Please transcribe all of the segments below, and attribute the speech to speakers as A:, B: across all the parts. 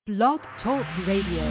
A: Blog Talk Radio.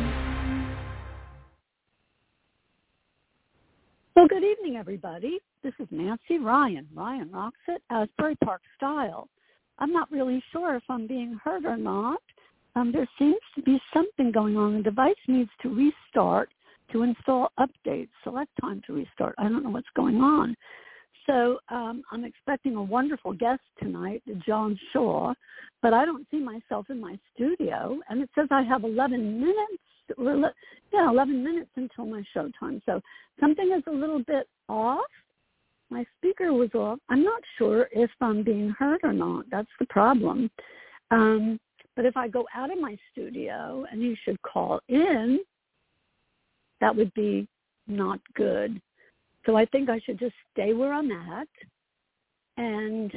B: Well, good evening, everybody. This is Nancy Ryan. Ryan rocks it, Asbury Park style. I'm not really sure if I'm being heard or not. There seems to be something going on. The device needs to restart to install updates. Select time to restart. I don't know what's going on. So I'm expecting a wonderful guest tonight, John Shaw, but I don't see myself in my studio. And it says I have 11 minutes. 11 minutes until my show time. So something is a little bit off. My speaker was off. I'm not sure if I'm being heard or not. That's the problem. But if I go out of my studio and you should call in, that would be not good. So I think I should just stay where I'm at and,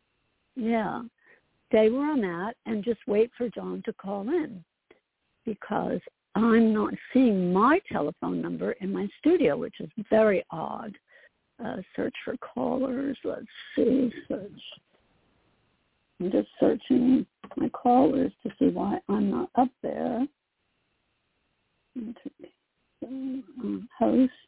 B: stay where I'm at and just wait for John to call in, because I'm not seeing my telephone number in my studio, which is very odd. Search for callers. Let's see. Search. I'm just searching my callers to see why I'm not up there. Host.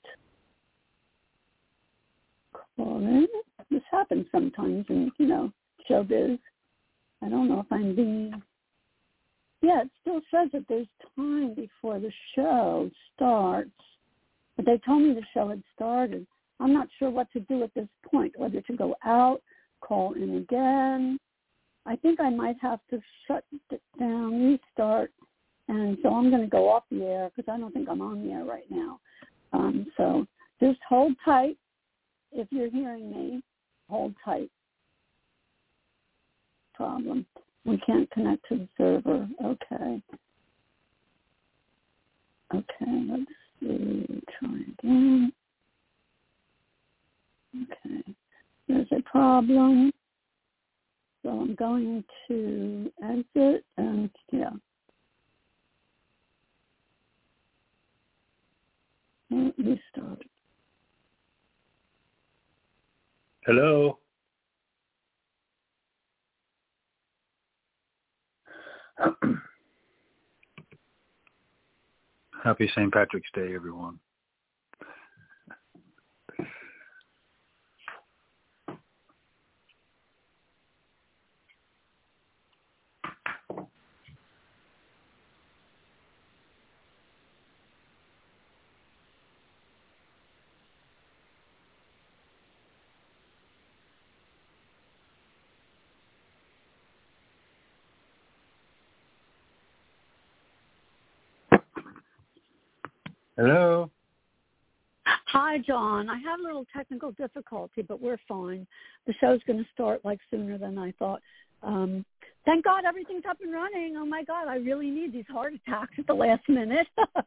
B: Call in. This happens sometimes in, showbiz. I don't know if I'm being... Yeah, it still says that there's time before the show starts. But they told me the show had started. I'm not sure what to do at this point, whether to go out, call in again. I think I might have to shut it down, restart. And so I'm going to go off the air because I don't think I'm on the air right now. So just hold tight. If you're hearing me, hold tight. Problem. We can't connect to the server. Okay, let's see. Try again. Okay. There's a problem. So I'm going to exit and, restart.
C: Hello. Happy St. Patrick's Day, everyone. Hello.
B: Hi, John. I had a little technical difficulty, but we're fine. The show's going to start sooner than I thought. Thank God everything's up and running. Oh my God, I really need these heart attacks at the last minute.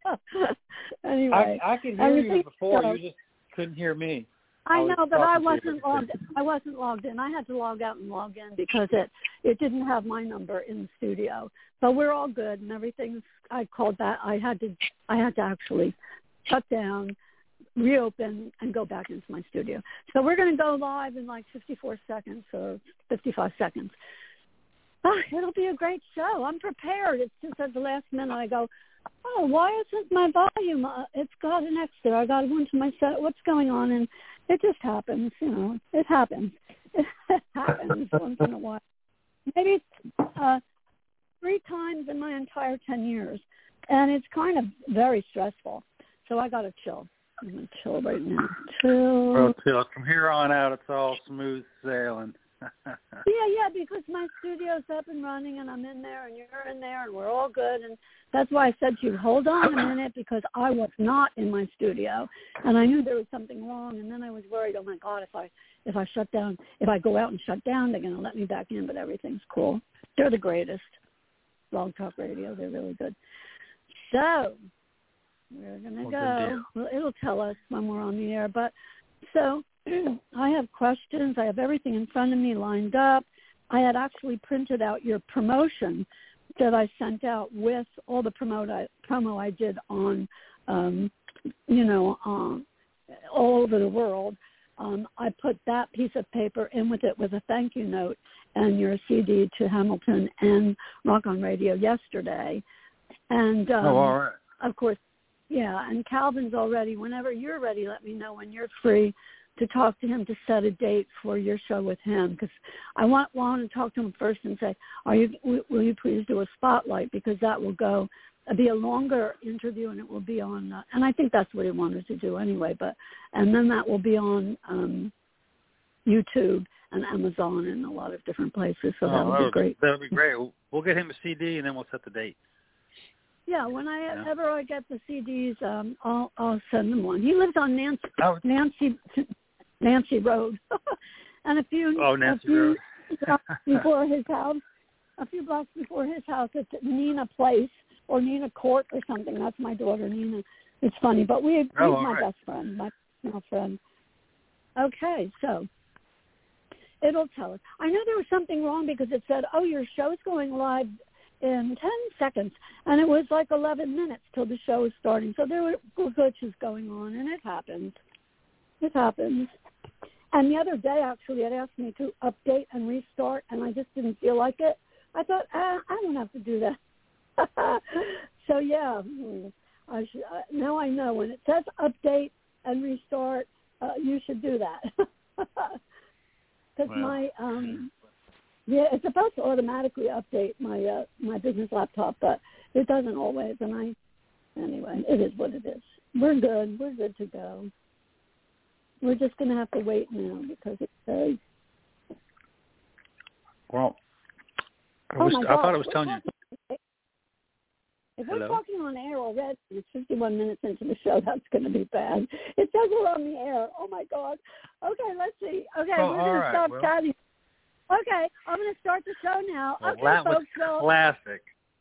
B: Anyway,
C: I could hear you before. You just couldn't hear me.
B: I know, but I wasn't logged in. I had to log out and log in because it didn't have my number in the studio. So we're all good and everything's. I called back. I had to actually shut down, reopen, and go back into my studio. So we're going to go live in 54 seconds or 55 seconds. It'll be a great show. I'm prepared. It's just at the last minute I go, why isn't my volume? It's got an extra. I got to go into my set. What's going on? And it just happens. It happens. It happens once in a while. Maybe it's 3 times in my entire 10 years. And it's kind of very stressful. So I got to chill. I'm going to chill right now.
C: Chill. From here on out, it's all smooth sailing.
B: Yeah, because my studio's up and running, and I'm in there, and you're in there, and we're all good. And that's why I said to you, hold on a minute, because I was not in my studio, and I knew there was something wrong. And then I was worried, oh my God, if I shut down, if I go out and shut down, they're going to let me back in. But everything's cool. They're the greatest. Blog Talk Radio, they're really good. So we're going to go. Well, it'll tell us when we're on the air. But so I have questions. I have everything in front of me lined up. I had actually printed out your promotion that I sent out with all the promo I did on, all over the world. I put that piece of paper in with it with a thank you note and your CD to Hamilton and Rock on Radio yesterday. And,
C: all right.
B: of course, yeah, and Calvin's already, whenever you're ready, let me know when you're free to talk to him to set a date for your show with him, because I want to talk to him first and say, will you please do a spotlight, because that will be a longer interview, and it will be on, and I think that's what he wanted to do anyway, and then that will be on YouTube and Amazon and a lot of different places, so that would be great.
C: That would be great. We'll get him a CD, and then we'll set the date.
B: Yeah, when I get the CDs, I'll send them one. He lives on Nancy Road, and a few blocks before his house. A few blocks before his house, it's Nina Place or Nina Court or something. That's my daughter Nina. It's funny, but he's my best friend, my friend. Okay, so it'll tell us. I know there was something wrong because it said, your show's going live in 10 seconds, and it was like 11 minutes till the show was starting. So there were glitches going on, and it happens. It happens. And the other day, actually, it asked me to update and restart, and I just didn't feel like it. I thought, I don't have to do that. So, yeah, now I know when it says update and restart, you should do that. Because it's supposed to automatically update my business laptop, but it doesn't always. And anyway, it is what it is. We're good. We're good to go. We're just going to have to wait now because it says.
C: Well, I thought it was telling you.
B: If we're talking on air already, it's 51 minutes into the show, that's going to be bad. It says we're on the air. Oh, my God. Okay, let's see. Okay, we're going to stop chatting. Okay, I'm going to start the show now.
C: Well,
B: okay,
C: that
B: folks.
C: Was classic.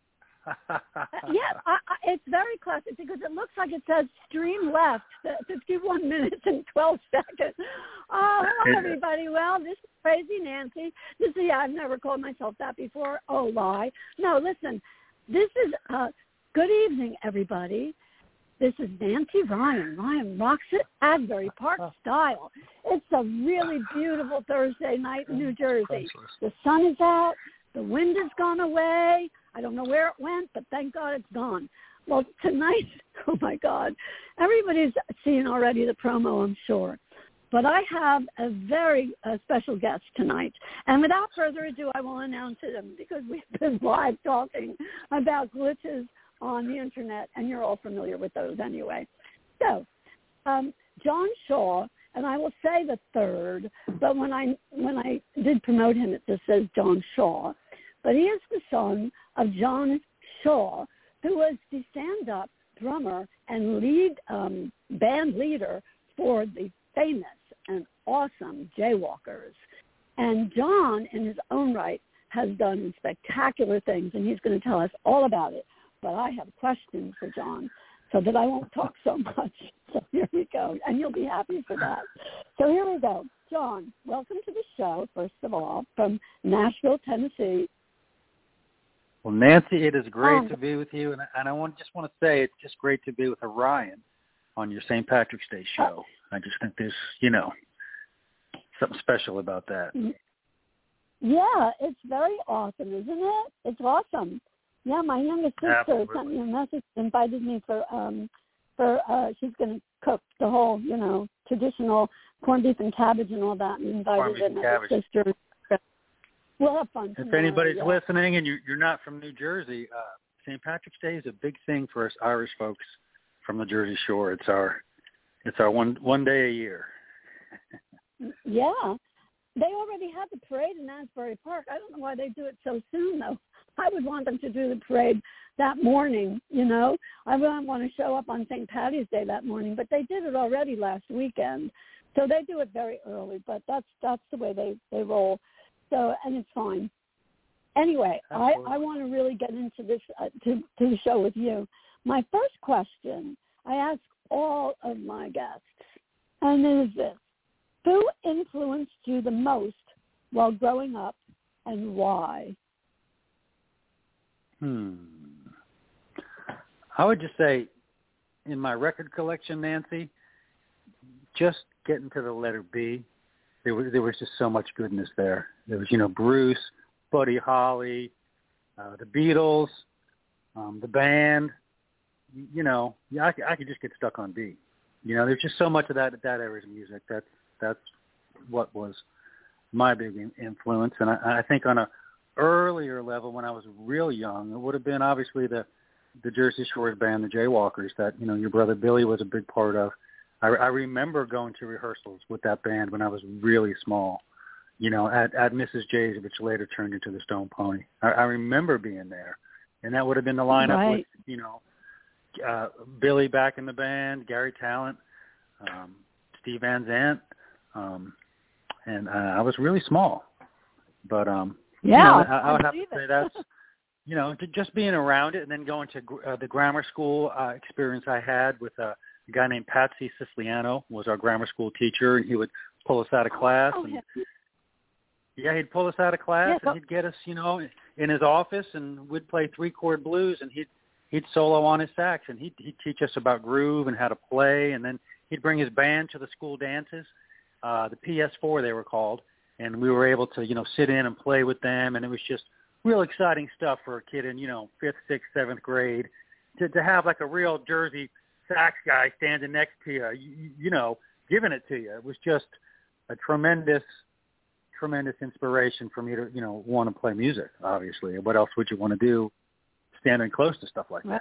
B: Yeah, it's very classic because it looks like it says stream left, 51 minutes and 12 seconds. Oh, hello, everybody. Well, this is Crazy Nancy. I've never called myself that before. Oh, lie. No, listen, this is good evening, everybody. This is Nancy Ryan. Ryan rocks it, Asbury Park style. It's a really beautiful Thursday night in New Jersey. The sun is out. The wind has gone away. I don't know where it went, but thank God it's gone. Well, tonight, oh, my God, everybody's seen already the promo, I'm sure. But I have a very special guest tonight. And without further ado, I will announce him because we've been live talking about glitches on the Internet, and you're all familiar with those anyway. So, John Shaw, and I will say the third, but when I did promote him, it just says John Shaw. But he is the son of John Shaw, who was the stand-up drummer and band leader for the famous and awesome Jaywalkers. And John, in his own right, has done spectacular things, and he's going to tell us all about it. But I have questions for John so that I won't talk so much. So here we go, and you'll be happy for that. So here we go. John, welcome to the show, first of all, from Nashville, Tennessee.
C: Well, Nancy, it is great to be with you, and I just want to say it's just great to be with Orion on your St. Patrick's Day show. I just think there's, something special about that.
B: Yeah, it's very awesome, isn't it? It's awesome. Yeah, my youngest sister sent me a message, invited me for she's going to cook the whole, traditional corned beef and cabbage and all that, and invited her sister. We'll have fun tomorrow.
C: If anybody's listening and you're not from New Jersey, St. Patrick's Day is a big thing for us Irish folks from the Jersey Shore. It's our one day a year.
B: Yeah. They already had the parade in Asbury Park. I don't know why they do it so soon, though. I would want them to do the parade that morning, I wouldn't want to show up on St. Patty's Day that morning, but they did it already last weekend. So they do it very early, but that's the way they roll. So, and it's fine. Anyway, I want to really get into this, to the show with you. My first question, I ask all of my guests, and it is this. Who influenced you the most while growing up, and why?
C: I would just say, in my record collection, Nancy, just getting to the letter B, there was just so much goodness there. There was, Bruce, Buddy Holly, the Beatles, The band, yeah, I could just get stuck on beat. There's just so much of that era's music. That's what was my big influence. And I think on a earlier level, when I was real young, it would have been obviously the Jersey Shore's band, the Jaywalkers, that your brother Billy was a big part of. I remember going to rehearsals with that band when I was really small. At Mrs. J's, which later turned into the Stone Pony. I remember being there, and that would have been the lineup with Billy back in the band, Gary Talent, Steve Van Zandt, and I was really small, but I would have to say that's just being around it, and then going to the grammar school experience I had with a guy named Patsy Siciliano was our grammar school teacher, and he would pull us out of class. He'd pull us out of class, and he'd get us, in his office, and we'd play 3-chord blues, and he'd solo on his sax, and he'd teach us about groove and how to play, and then he'd bring his band to the school dances, the PS4 they were called, and we were able to, sit in and play with them, and it was just real exciting stuff for a kid in, 5th, 6th, 7th grade to have like a real Jersey sax guy standing next to you, giving it to you. It was just a tremendous inspiration for me to, want to play music, obviously. What else would you want to do standing close to stuff like that,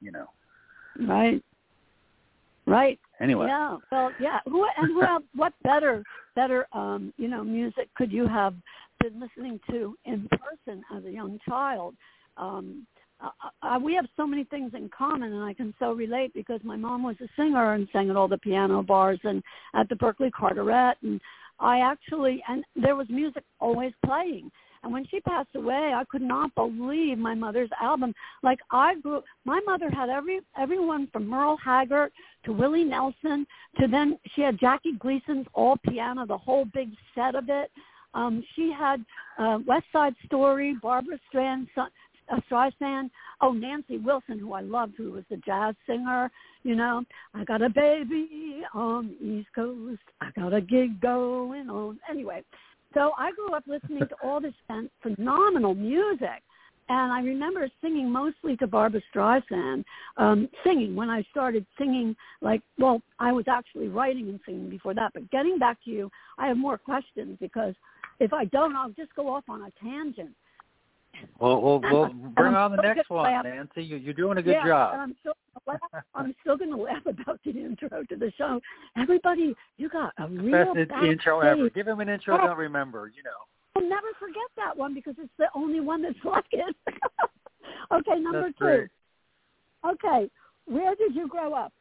B: Right.
C: Anyway.
B: Yeah. Well, yeah. What better, music could you have been listening to in person as a young child? We have so many things in common, and I can so relate because my mom was a singer and sang at all the piano bars and at the Berkeley Carteret, and and there was music always playing. And when she passed away, I could not believe my mother's album. Like my mother had everyone from Merle Haggard to Willie Nelson to then she had Jackie Gleason's all piano, the whole big set of it. She had West Side Story, Barbara Streisand, Nancy Wilson, who I loved, who was the jazz singer. I got a baby on the East Coast. I got a gig going on. Anyway, so I grew up listening to all this phenomenal music. And I remember singing mostly to Barbara Streisand, singing when I started singing, I was actually writing and singing before that. But getting back to you, I have more questions because if I don't, I'll just go off on a tangent.
C: Well, bring on the next one, Nancy. You're doing a good job.
B: And I'm still going to laugh about the intro to the show. Everybody, you got a real
C: best intro ever. Give him an intro they'll remember,
B: I'll never forget that one because it's the only one that's like it. Okay, number
C: that's
B: 2.
C: Great.
B: Okay, where did you grow up?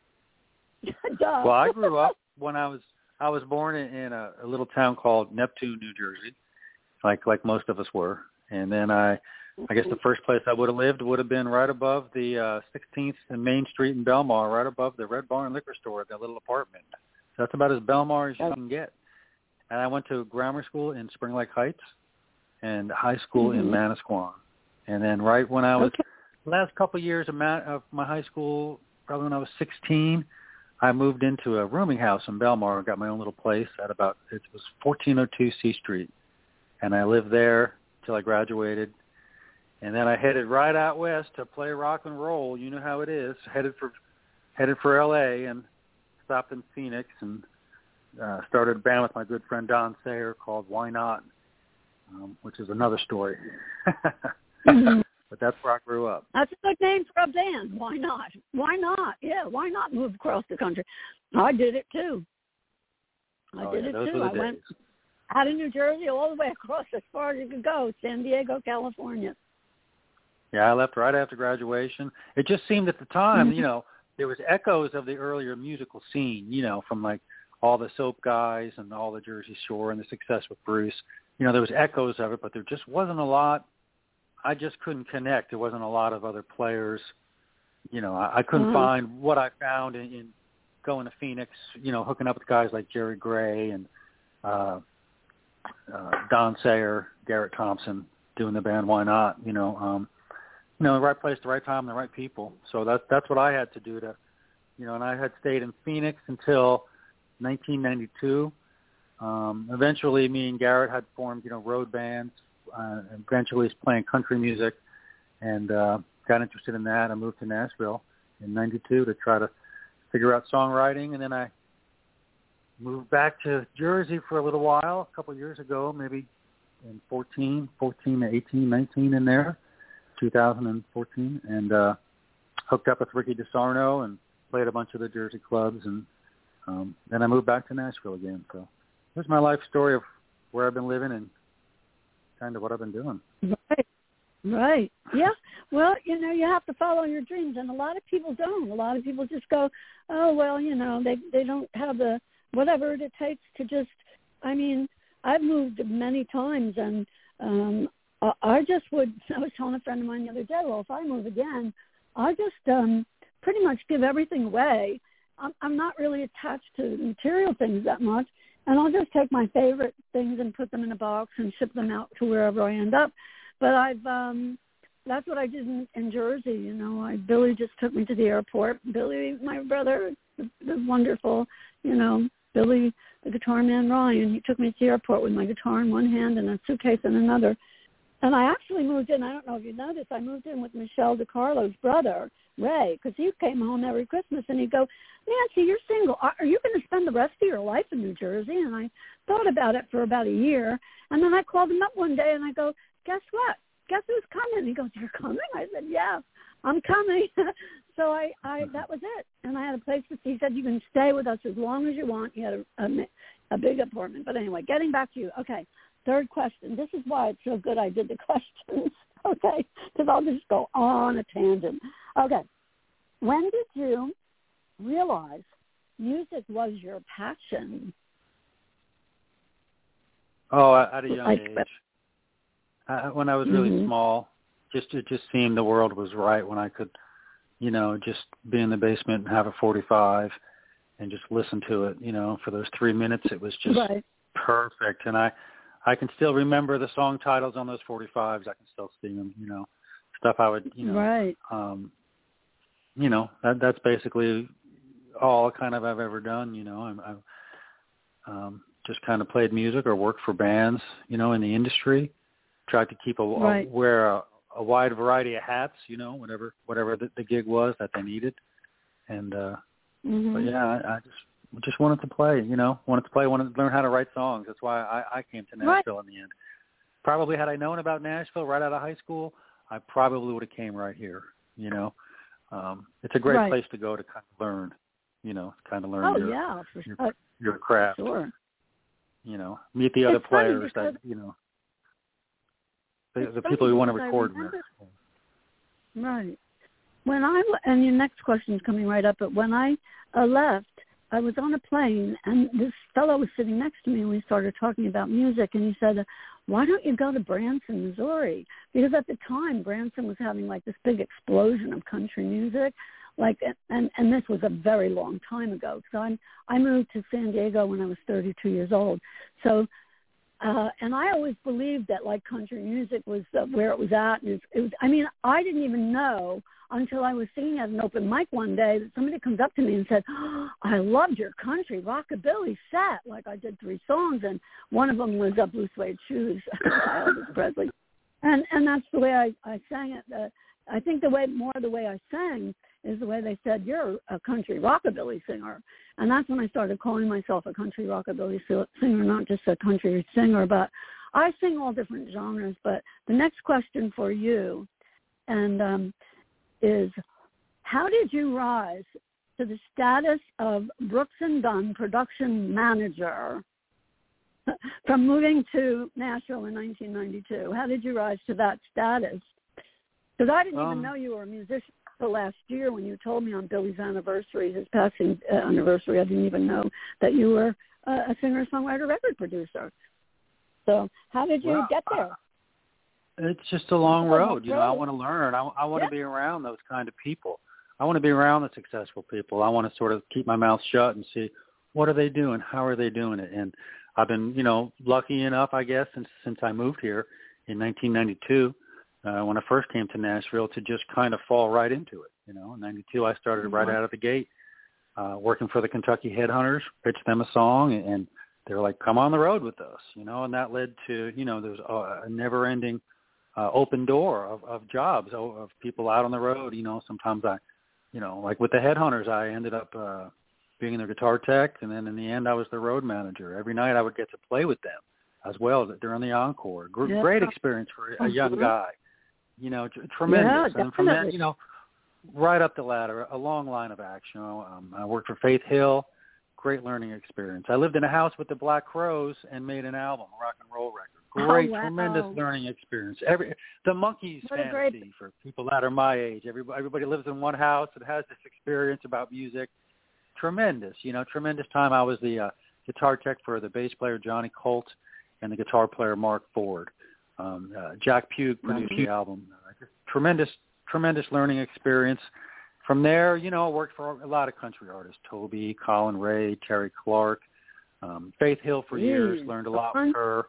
C: Well, I grew up when I was born in a little town called Neptune, New Jersey, like most of us were. And then I guess the first place I would have lived would have been right above the 16th and Main Street in Belmar, right above the Red Barn liquor store, that little apartment. So that's about as Belmar as you can get. And I went to grammar school in Spring Lake Heights and high school in Manasquan. And then right when I was last couple of years of my high school, probably when I was 16, I moved into a rooming house in Belmar. I got my own little place it was 1402 C Street. And I lived there till I graduated, and then I headed right out west to play rock and roll. You know how it is. Headed for L.A. and stopped in Phoenix and started a band with my good friend Don Sayer called Why Not, which is another story. But that's where I grew up.
B: That's a good name for a band. Why not? Why not? Yeah, why not move across the country? I did it too. I did it too. I went out of New Jersey all the way across as far as you could go, San Diego, California.
C: Yeah, I left right after graduation. It just seemed at the time, there was echoes of the earlier musical scene, from like all the soap guys and all the Jersey Shore and the success with Bruce. There was echoes of it, but there just wasn't a lot. I just couldn't connect. There wasn't a lot of other players. I couldn't find what I found in going to Phoenix, hooking up with guys like Jerry Gray and Don Sayer, Garrett Thompson, doing the band Why Not, the right place, the right time, the right people. So that's what I had to do to, and I had stayed in Phoenix until 1992. Eventually me and Garrett had formed, road bands, eventually playing country music. And got interested in that. I moved to Nashville in '92 to try to figure out songwriting, and then I moved back to Jersey for a little while, a couple of years ago, maybe in 14 to 18, 19 in there, 2014, and hooked up with Ricky DeSarno and played a bunch of the Jersey clubs, and then I moved back to Nashville again. So here's my life story of where I've been living and kind of what I've been doing.
B: Right. Yeah. Well, you have to follow your dreams, and a lot of people don't. A lot of people just go, oh, well, they don't have the whatever it takes to just, I mean, I've moved many times, and I was telling a friend of mine the other day, well, if I move again, I just pretty much give everything away. I'm not really attached to material things that much, and I'll just take my favorite things and put them in a box and ship them out to wherever I end up. But that's what I did in Jersey. Billy just took me to the airport. Billy, my brother, the wonderful, Billy, the guitar man, Ryan, he took me to the airport with my guitar in one hand and a suitcase in another. And I actually moved in, I don't know if you know this, I moved in with Michelle DiCarlo's brother, Ray, because he came home every Christmas, and he'd go, Nancy, you're single. Are you going to spend the rest of your life in New Jersey? And I thought about it for about a year. And then I called him up one day, and I go, guess what? Guess who's coming? He goes, you're coming? I said, yeah, I'm coming. So I that was it. And I had a place to, he said, you can stay with us as long as you want. He had a big apartment. But anyway, getting back to you. Okay, third question. This is why it's so good I did the questions, okay, because I'll just go on a tangent. Okay, when did you realize music was your passion?
C: Oh, at a young age. When I was really small, it just seemed the world was right when I could, just be in the basement and have a 45 and just listen to it, for those 3 minutes. It was just perfect. And I can still remember the song titles on those 45s. I can still sing them, stuff I would, that's basically all kind of I've ever done. I've just kind of played music or worked for bands, in the industry. Tried to keep wear a wide variety of hats, whatever the gig was that they needed, and but yeah, I just wanted to play, wanted to learn how to write songs. That's why I came to Nashville in the end. Probably had I known about Nashville right out of high school, I probably would have came right here. It's a great place to go to kind of learn, your craft.
B: Sure.
C: Meet the other players that the people who want to record with.
B: Right. And your next question is coming right up, but when I left, I was on a plane, and this fellow was sitting next to me, and we started talking about music, and he said, why don't you go to Branson, Missouri? Because at the time, Branson was having like this big explosion of country music, and this was a very long time ago. So I moved to San Diego when I was 32 years old. So and I always believed that like country music was where it was at. And it was, I didn't even know until I was singing at an open mic one day that somebody comes up to me and said, I loved your country rockabilly set. Like I did 3 songs, and one of them was Blue Suede Shoes by Elvis Presley. And that's the way I sang it. I think the way I sang is the way they said, you're a country rockabilly singer. And that's when I started calling myself a country rockabilly singer, not just a country singer. But I sing all different genres. But the next question for you is, how did you rise to the status of Brooks and Dunn production manager from moving to Nashville in 1992? How did you rise to that status? Because I didn't even know you were a musician until last year when you told me on Billy's anniversary, his passing anniversary. I didn't even know that you were a singer-songwriter record producer. So how did you get there?
C: It's just a long road. I want to learn. I want to be around those kind of people. I want to be around the successful people. I want to sort of keep my mouth shut and see, what are they doing? How are they doing it? And I've been, lucky enough, I guess, since I moved here in 1992, when I first came to Nashville, to just kind of fall right into it. In 92, I started right out of the gate, working for the Kentucky Headhunters, pitched them a song, and they were like, come on the road with us, and that led to, there's a never-ending open door of jobs, of people out on the road. Sometimes like with the Headhunters, I ended up being their guitar tech, and then in the end I was the road manager. Every night I would get to play with them as well during the encore. Great experience for a young guy. Tremendous.
B: Yeah,
C: and from that, right up the ladder, a long line of action. I worked for Faith Hill. Great learning experience. I lived in a house with the Black Crowes and made an album, a rock and roll record. Great, tremendous learning experience. The Monkees fantasy for people that are my age. Everybody lives in one house and has this experience about music. Tremendous, tremendous time. I was the guitar tech for the bass player Johnny Colt and the guitar player Mark Ford. Jack Pugh produced the album. Tremendous learning experience. From there, I worked for a lot of country artists, Toby, Colin Ray, Terry Clark, Faith Hill for years, learned a lot with her.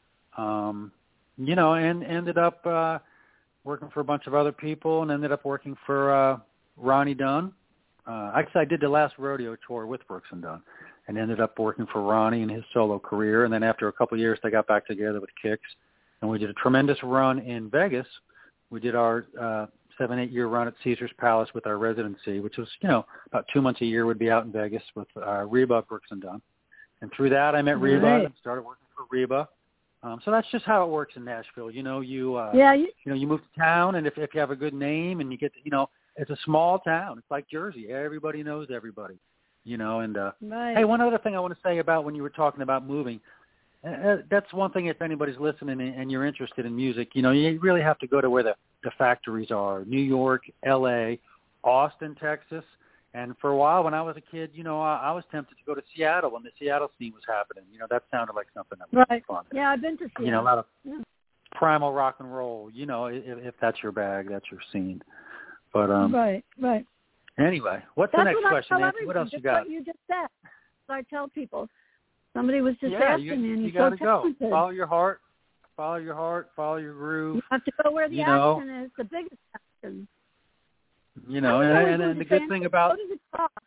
C: And ended up working for a bunch of other people and ended up working for Ronnie Dunn. Actually, I did the last rodeo tour with Brooks and Dunn and ended up working for Ronnie in his solo career. And then after a couple of years, they got back together with Kix, and we did a tremendous run in Vegas. We did our 7-8 year run at Caesar's Palace with our residency, which was, about 2 months a year would be out in Vegas with Reba, Brooks and Dunn. And through that, I met Reba and started working for Reba. So that's just how it works in Nashville. You move to town, and if you have a good name and you get to, it's a small town. It's like Jersey. Everybody knows everybody, and hey, one other thing I want to say about when you were talking about moving, that's one thing if anybody's listening and you're interested in music, you really have to go to where the factories are, New York, L.A., Austin, Texas. And for a while when I was a kid, I was tempted to go to Seattle when the Seattle scene was happening. That sounded like something that was fun.
B: Yeah, I've been to Seattle.
C: A lot of primal rock and roll, if that's your bag, that's your scene. But
B: Right.
C: Anyway, what's the next question, Nancy? What else you got?
B: What you just said. So I tell people, somebody was just asking me, and
C: you got to go. Follow your heart, follow your groove.
B: You have to go where the action is, the biggest action.
C: And the good thing about
B: go to the top.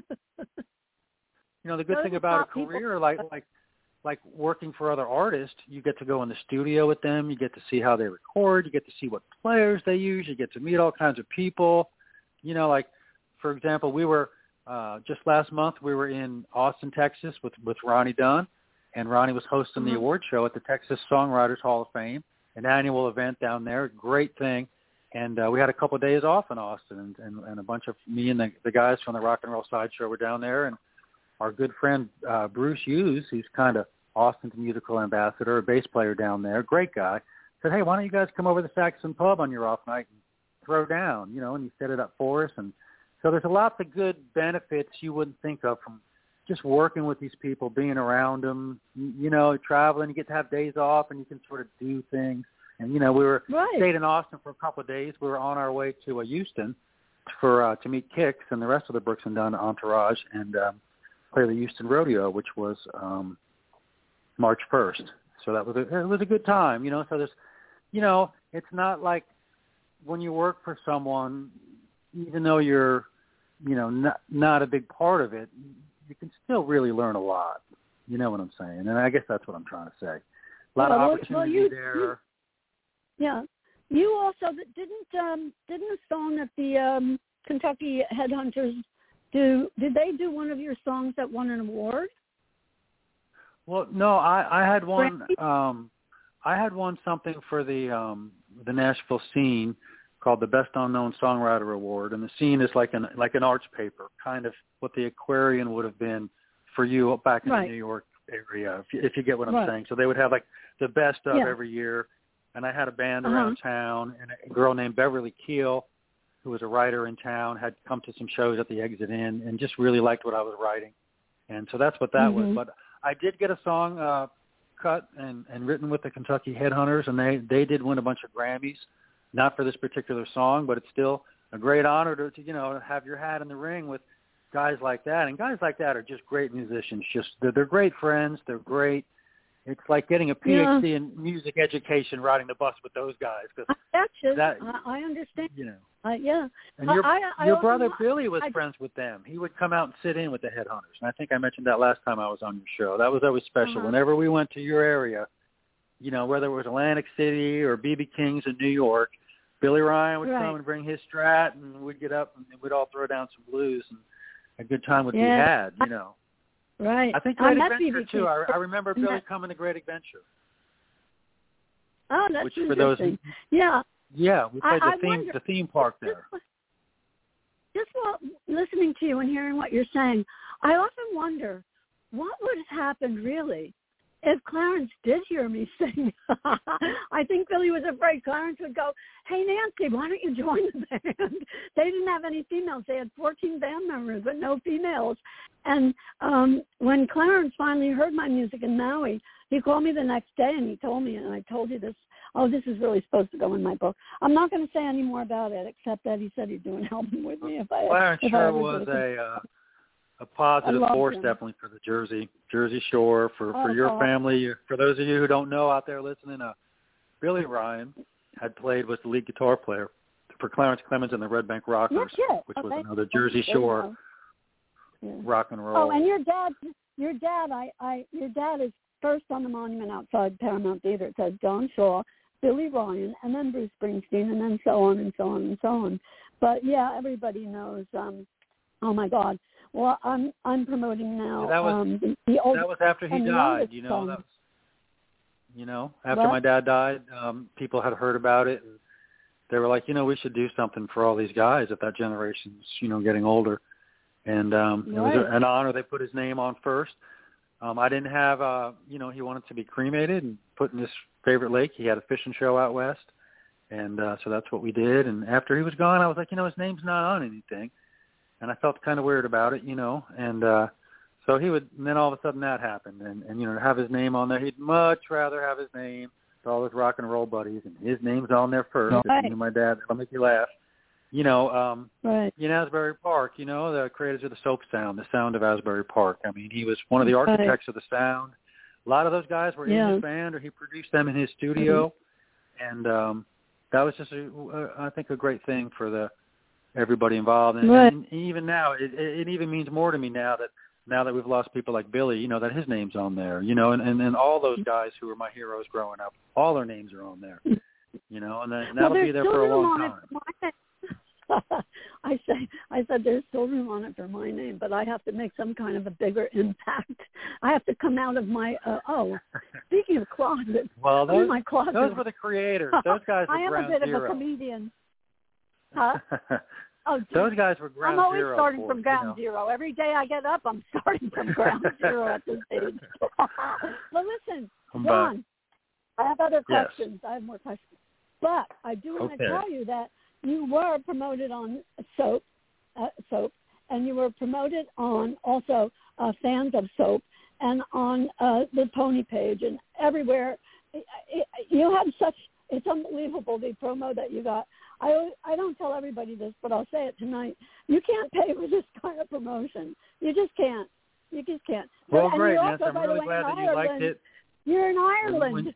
C: the good thing about a career like working for other artists, you get to go in the studio with them, you get to see how they record, you get to see what players they use, you get to meet all kinds of people. Like for example, we were just last month we were in Austin, Texas with Ronnie Dunn, and Ronnie was hosting the award show at the Texas Songwriters Hall of Fame, an annual event down there. Great thing. And we had a couple of days off in Austin, and a bunch of me and the guys from the Rock and Roll Sideshow were down there, and our good friend Bruce Hughes, who's kind of Austin's musical ambassador, a bass player down there, great guy, said, hey, why don't you guys come over to the Saxon Pub on your off night and throw down, and he set it up for us. And so there's a lot of good benefits you wouldn't think of from just working with these people, being around them, traveling, you get to have days off and you can sort of do things. And, we were stayed in Austin for a couple of days. We were on our way to Houston to meet Kix and the rest of the Brooks and Dunn entourage and play the Houston Rodeo, which was March 1st. So that was it was a good time, So there's, it's not like when you work for someone, even though you're, not a big part of it, you can still really learn a lot. You know what I'm saying? And I guess that's what I'm trying to say. A lot of opportunity there.
B: Yeah. You also didn't the song that the Kentucky Headhunters did they do one of your songs that won an award?
C: Well, no, I had one. I had won something for the Nashville scene called the Best Unknown Songwriter Award, and the scene is like an arts paper, kind of what the Aquarian would have been for you back in the New York area, if you get what I'm saying. So they would have like the best of every year. And I had a band around town, and a girl named Beverly Keel, who was a writer in town, had come to some shows at the Exit Inn and just really liked what I was writing. And so that's what that was. But I did get a song cut and written with the Kentucky Headhunters, and they did win a bunch of Grammys, not for this particular song, but it's still a great honor to have your hat in the ring with guys like that. And guys like that are just great musicians. They're great friends. They're great. It's like getting a PhD in music education, riding the bus with those guys.
B: I understand.
C: And your brother Billy was friends with them. He would come out and sit in with the Headhunters. And I think I mentioned that last time I was on your show. That was always special. Whenever we went to your area, you know, whether it was Atlantic City or BB King's in New York, Billy Ryan would come and bring his Strat, and we'd get up and we'd all throw down some blues, and a good time would be had, you know.
B: Right.
C: I think Great Adventure, too. I remember Billy coming to Great Adventure.
B: Oh, that's
C: which
B: interesting.
C: For those,
B: yeah.
C: Yeah, we played the theme park there.
B: Just while listening to you and hearing what you're saying, I often wonder what would have happened really if Clarence did hear me sing. I think Billy was afraid Clarence would go, "Hey, Nancy, why don't you join the band?" They didn't have any females. They had 14 band members, but no females. And when Clarence finally heard my music in Maui, he called me the next day and he told me, and I told you this, this is really supposed to go in my book. I'm not going to say any more about it, except that he said he'd do an album with me if I
C: Clarence sure was a positive force,
B: him.
C: definitely, for the Jersey Shore, for your family. For those of you who don't know out there listening, Billy Ryan had played with the lead guitar player for Clarence Clemens and the Red Bank Rockers, which was another Jersey Shore rock and roll.
B: Oh, and your dad is first on the monument outside Paramount Theater. It says John Shaw, Billy Ryan, and then Bruce Springsteen, and then so on and so on and so on. But yeah, everybody knows. Oh my God. Well, I'm promoting now.
C: That was after he died. You know, that was, after my dad died, people had heard about it, and they were like, we should do something for all these guys at that generation's, getting older. And it was an honor. They put his name on first. I didn't have, he wanted to be cremated and put in his favorite lake. He had a fishing show out west, and so that's what we did. And after he was gone, I was like, his name's not on anything. And I felt kind of weird about it, and so he would, and then all of a sudden that happened, and to have his name on there, he'd much rather have his name with all his rock and roll buddies, and his name's on there first. If you knew my dad, that'll make you laugh. Asbury Park, the creators of the Soap Sound, the sound of Asbury Park. I mean, he was one of the architects of the sound. A lot of those guys were in his band, or he produced them in his studio, and that was just, I think, a great thing for everybody involved. And even now, it even means more to me now that we've lost people like Billy, that his name's on there, and all those guys who were my heroes growing up, all their names are on there, and that'll be there for a long time.
B: I said there's still room on it for my name, but I have to make some kind of a bigger impact. I have to come out of my, speaking of closet,
C: well,
B: those
C: were the creators. Those guys were
B: I am
C: ground
B: a bit
C: zero.
B: of a comedian. Huh? Oh,
C: those guys were ground zero.
B: I'm always starting from ground zero. Every day I get up, I'm starting from ground zero at this age. But listen, John, I have other questions. I have more questions. But I do want to tell you that you were promoted on Soap, and you were promoted on also Fans of Soap, and on the Pony page, and everywhere. You have it's unbelievable, the promo that you got. I don't tell everybody this, but I'll say it tonight. You can't pay for this kind of promotion. You just can't. You just can't.
C: Well,
B: and
C: great,
B: Nancy.
C: I'm really glad that you liked it.
B: You're in Ireland.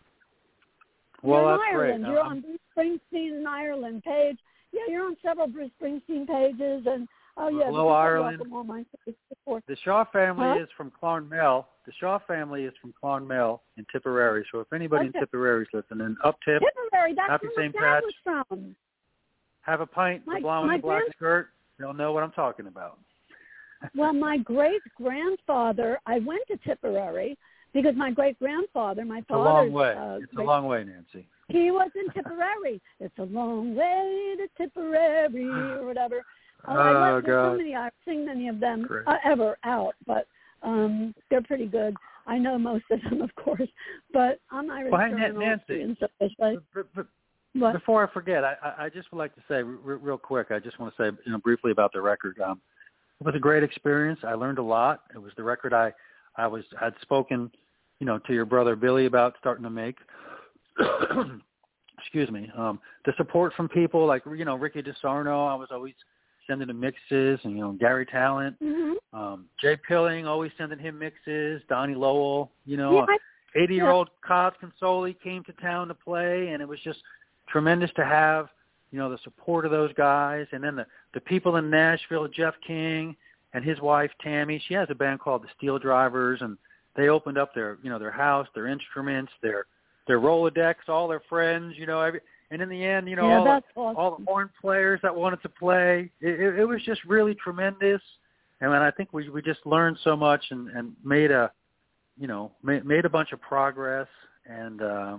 C: Well,
B: you're
C: that's
B: in Ireland.
C: great.
B: You're on Bruce Springsteen in Ireland page. Yeah, you're on several Bruce Springsteen pages, and
C: hello, Ireland.
B: The
C: Shaw family is from Clonmel. The Shaw family is from Clonmel in Tipperary. So if anybody in Tipperary is listening, up tip.
B: Tipperary, that's
C: happy
B: where
C: St.
B: my dad
C: Patch.
B: was from.
C: Have a pint, the blonde in a black skirt. They'll know what I'm talking about.
B: Well, my great-grandfather, I went to Tipperary because my great-grandfather, my father's...
C: It's a long way. It's a long way, Nancy.
B: He was in Tipperary. It's a long way to Tipperary or whatever. I left so many. I've seen many of them ever out, but they're pretty good. I know most of them, of course, but I'm Irish and Austrian, so
C: but before I forget, I just would like to say real quick. I just want to say briefly about the record. It was a great experience. I learned a lot. It was the record I'd spoken, to your brother Billy about starting to make. Excuse me. The support from people like Ricky DeSarno. I was always sending him mixes, and Gary Talent, Jay Pilling, always sending him mixes. Donnie Lowell, 80-year-old Coz Consoli came to town to play, and it was just tremendous to have, the support of those guys. And then the people in Nashville, Jeff King and his wife Tammy, she has a band called the Steel Drivers, and they opened up their house, their instruments, their their Rolodex, all their friends, and in the end, all the horn players that wanted to play. It was just really tremendous. And I think we just learned so much and made a bunch of progress, and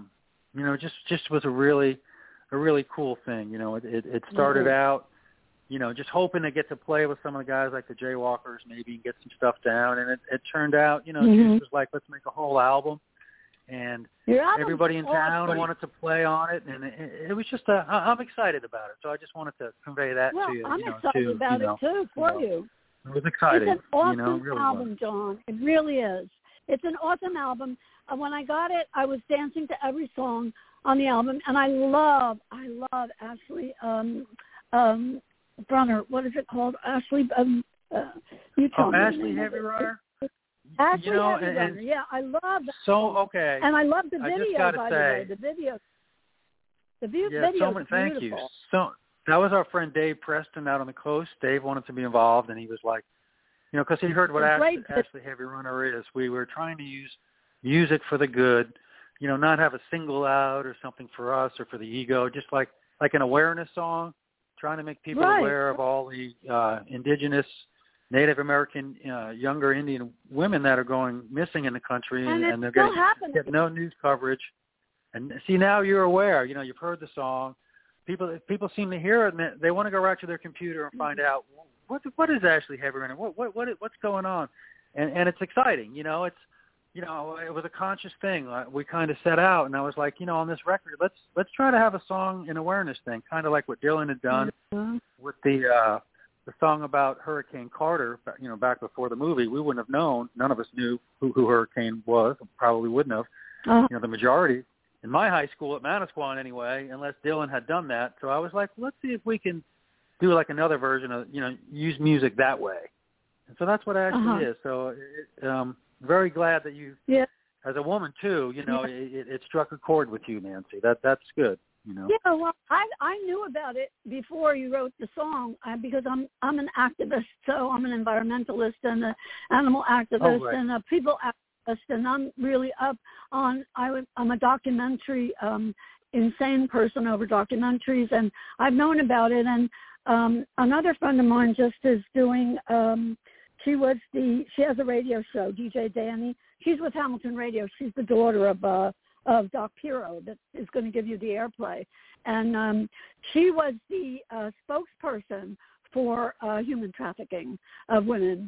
C: just was a really cool thing. It started out, just hoping to get to play with some of the guys like the Jaywalkers maybe and get some stuff down, and it turned out, Juice was like, let's make a whole album, and everybody in town wanted to play on it, and it was just I'm excited about it, so I just wanted to convey that to you.
B: I'm excited about it too for you.
C: It was exciting.
B: It's an awesome
C: really
B: album,
C: was.
B: John. It really is. It's an awesome album. When I got it, I was dancing to every song on the album, and I love Ashley Brunner. What is it called? Ashley. You tell me.
C: Ashley Heavy Runner.
B: Ashley Heavy Runner. Yeah, I love that.
C: So okay.
B: And I love the video.
C: I just gotta say,
B: the video. The video is beautiful.
C: Thank you. So that was our friend Dave Preston out on the coast. Dave wanted to be involved, and he was like, because he heard what Ashley Heavy Runner is. We were trying to use music for the good, not have a single out or something for us or for the ego, just like an awareness song, trying to make people aware of all the indigenous, Native American, younger Indian women that are going missing in the country, and they're getting no news coverage. And see, now you're aware. You've heard the song. People seem to hear it, and they want to go right to their computer and find out what is Ashley Heavy Runner, what's going on, and it's exciting. It's it was a conscious thing. We kind of set out, and I was like, on this record, let's try to have a song, an awareness thing, kind of like what Dylan had done with the song about Hurricane Carter. Back before the movie, we wouldn't have known. None of us knew who Hurricane was. Probably wouldn't have. The majority. In my high school at Manasquan anyway, unless Dylan had done that. So I was like, let's see if we can do like another version of, use music that way. And so that's what Ashley is. So very glad that you, as a woman too, it struck a chord with you, Nancy. That's good. Yeah,
B: well, I knew about it before you wrote the song because I'm an activist, so I'm an environmentalist and an animal activist and a people activist. And I'm really up on, I'm a documentary, insane person over documentaries, and I've known about it. And another friend of mine just is doing, she has a radio show, DJ Danny. She's with Hamilton Radio. She's the daughter of Doc Piro that is going to give you the airplay. And she was the spokesperson for human trafficking of women.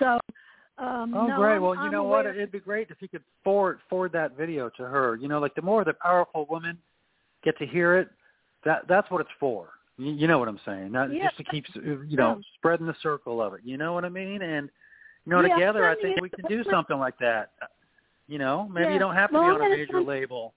C: Great. Well, you know what? It'd be great if you could forward that video to her. Like the more the powerful women get to hear it, that's what it's for. You know what I'm saying? Not just to keep, spreading the circle of it. You know what I mean? And, together I think we can do something like that. Maybe you don't have to be on a major label,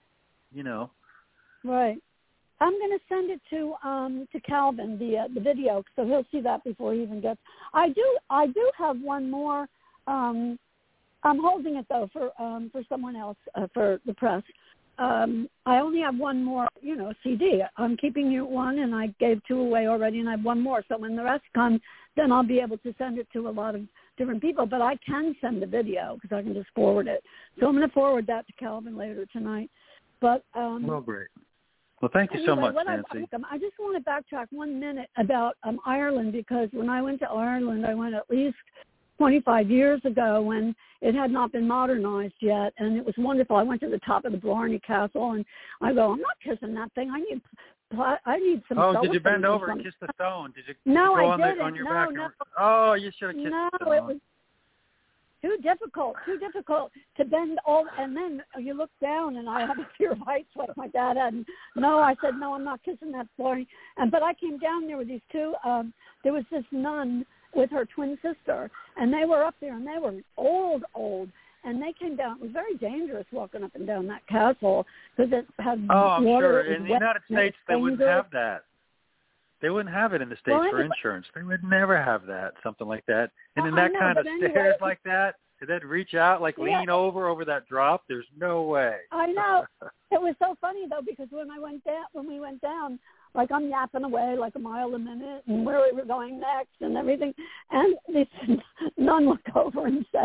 B: Right. I'm going to send it to Calvin, the video, so he'll see that before he even gets. I do have one more. I'm holding it though for someone else for the press. I only have one more, CD. I'm keeping you one, and I gave 2 away already, and I have one more. So when the rest come, then I'll be able to send it to a lot of different people. But I can send the video because I can just forward it. So I'm going to forward that to Calvin later tonight. But
C: well, great. Well, thank you so much, Nancy.
B: I just want to backtrack 1 minute about Ireland, because when I went to Ireland, I went at least 25 years ago when it had not been modernized yet, and it was wonderful. I went to the top of the Blarney Castle, and I go, I'm not kissing that thing. I need some.
C: Oh, did you bend over and kiss the stone? Did you?
B: No,
C: go
B: I didn't.
C: On your
B: no,
C: back
B: no.
C: Oh, you should have kissed the stone.
B: No, it was too difficult to bend all, and then you look down, and I have a fear of heights like my dad had. And no, I said, no, I'm not kissing that Blarney. But I came down there with these two. There was this nun with her twin sister, and they were up there, and they were old, and they came down. It was very dangerous walking up and down that castle because it had
C: I'm
B: water.
C: Sure. In the United States, they wouldn't have that. They wouldn't have it in the States for insurance. They would never have that, something like that. And in that kind of stairs like that, they'd reach out, lean over that drop. There's no way.
B: I know. It was so funny, though, because when we went down, I'm yapping away like a mile a minute and where we were going next and everything. And this nun looked over and said,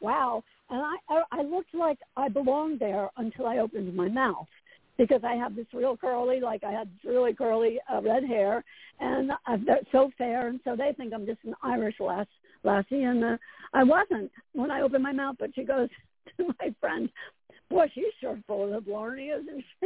B: wow. And I looked like I belonged there until I opened my mouth, because I have this real curly, like I had this really curly red hair, and they're so fair, and so they think I'm just an Irish lassie, and I wasn't when I opened my mouth. But she goes to my friend, boy, she's sure full of Blarney, isn't she?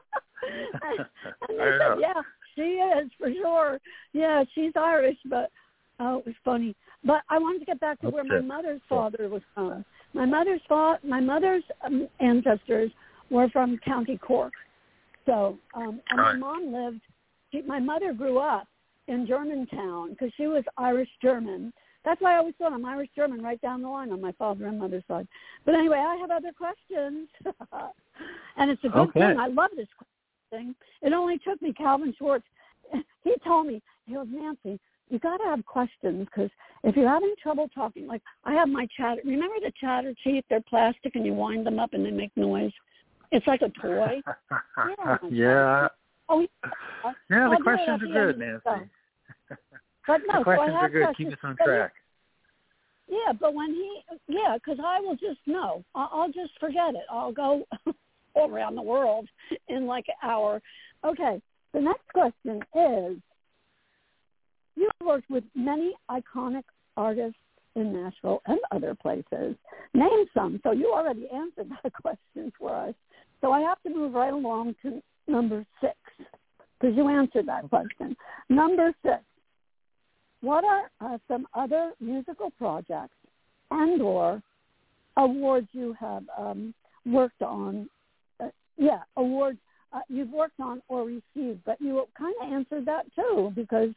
B: And they said, yeah, she is, for sure. Yeah, she's Irish, but it was funny. But I wanted to get back to where my mother's father was from. My mother's ancestors were from County Cork. So, and my mom my mother grew up in Germantown because she was Irish-German. That's why I always thought I'm Irish-German right down the line on my father and mother's side. But anyway, I have other questions. And it's a good thing. I love this thing. It only took me Calvin Schwartz. He told me, he goes, Nancy, you got to have questions, because if you're having trouble talking, like I have my chatter. Remember the chatter teeth? They're plastic and you wind them up and they make noise. It's like a toy.
C: Yeah.
B: Oh,
C: yeah, the questions are good, Nancy.
B: But no,
C: the questions
B: so I have
C: are good.
B: Questions.
C: Keep us on track.
B: Yeah, but because I will just know. I'll just forget it. I'll go all around the world in like an hour. Okay, the next question is, you've worked with many iconic artists in Nashville and other places. Name some. So you already answered that question for us. So I have to move right along to number 6, because you answered that question. Number 6. What are some other musical projects and or awards you have worked on? Awards you've worked on or received, but you kind of answered that too, because,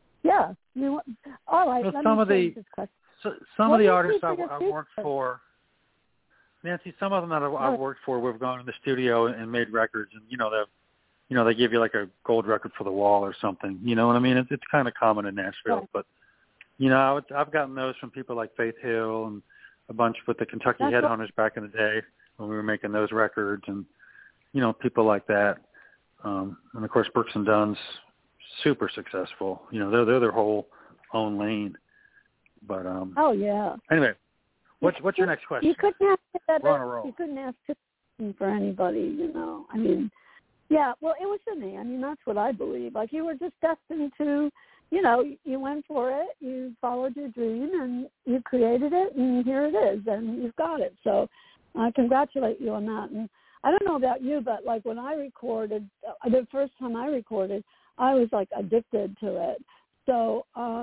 B: all right.
C: Well,
B: let
C: some
B: me
C: of
B: change this question.
C: some of the artists I've worked for, Nancy, some of them that I've worked for, we've gone in the studio and made records, and they give you like a gold record for the wall or something. You know what I mean? It's kind of common in Nashville, but I've gotten those from people like Faith Hill and a bunch with the Kentucky Headhunters back in the day when we were making those records, and people like that. And of course, Brooks and Dunn's super successful. They're their whole own lane. But anyway, what's your next question?
B: You couldn't ask that.
C: We're on a roll.
B: You couldn't ask for anybody. I mean, yeah. Well, it was for me. I mean, that's what I believe. Like, you were just destined to. You went for it. You followed your dream, and you created it, and here it is, and you've got it. So, I congratulate you on that. And I don't know about you, but like when I recorded, the first time I recorded, I was like addicted to it. So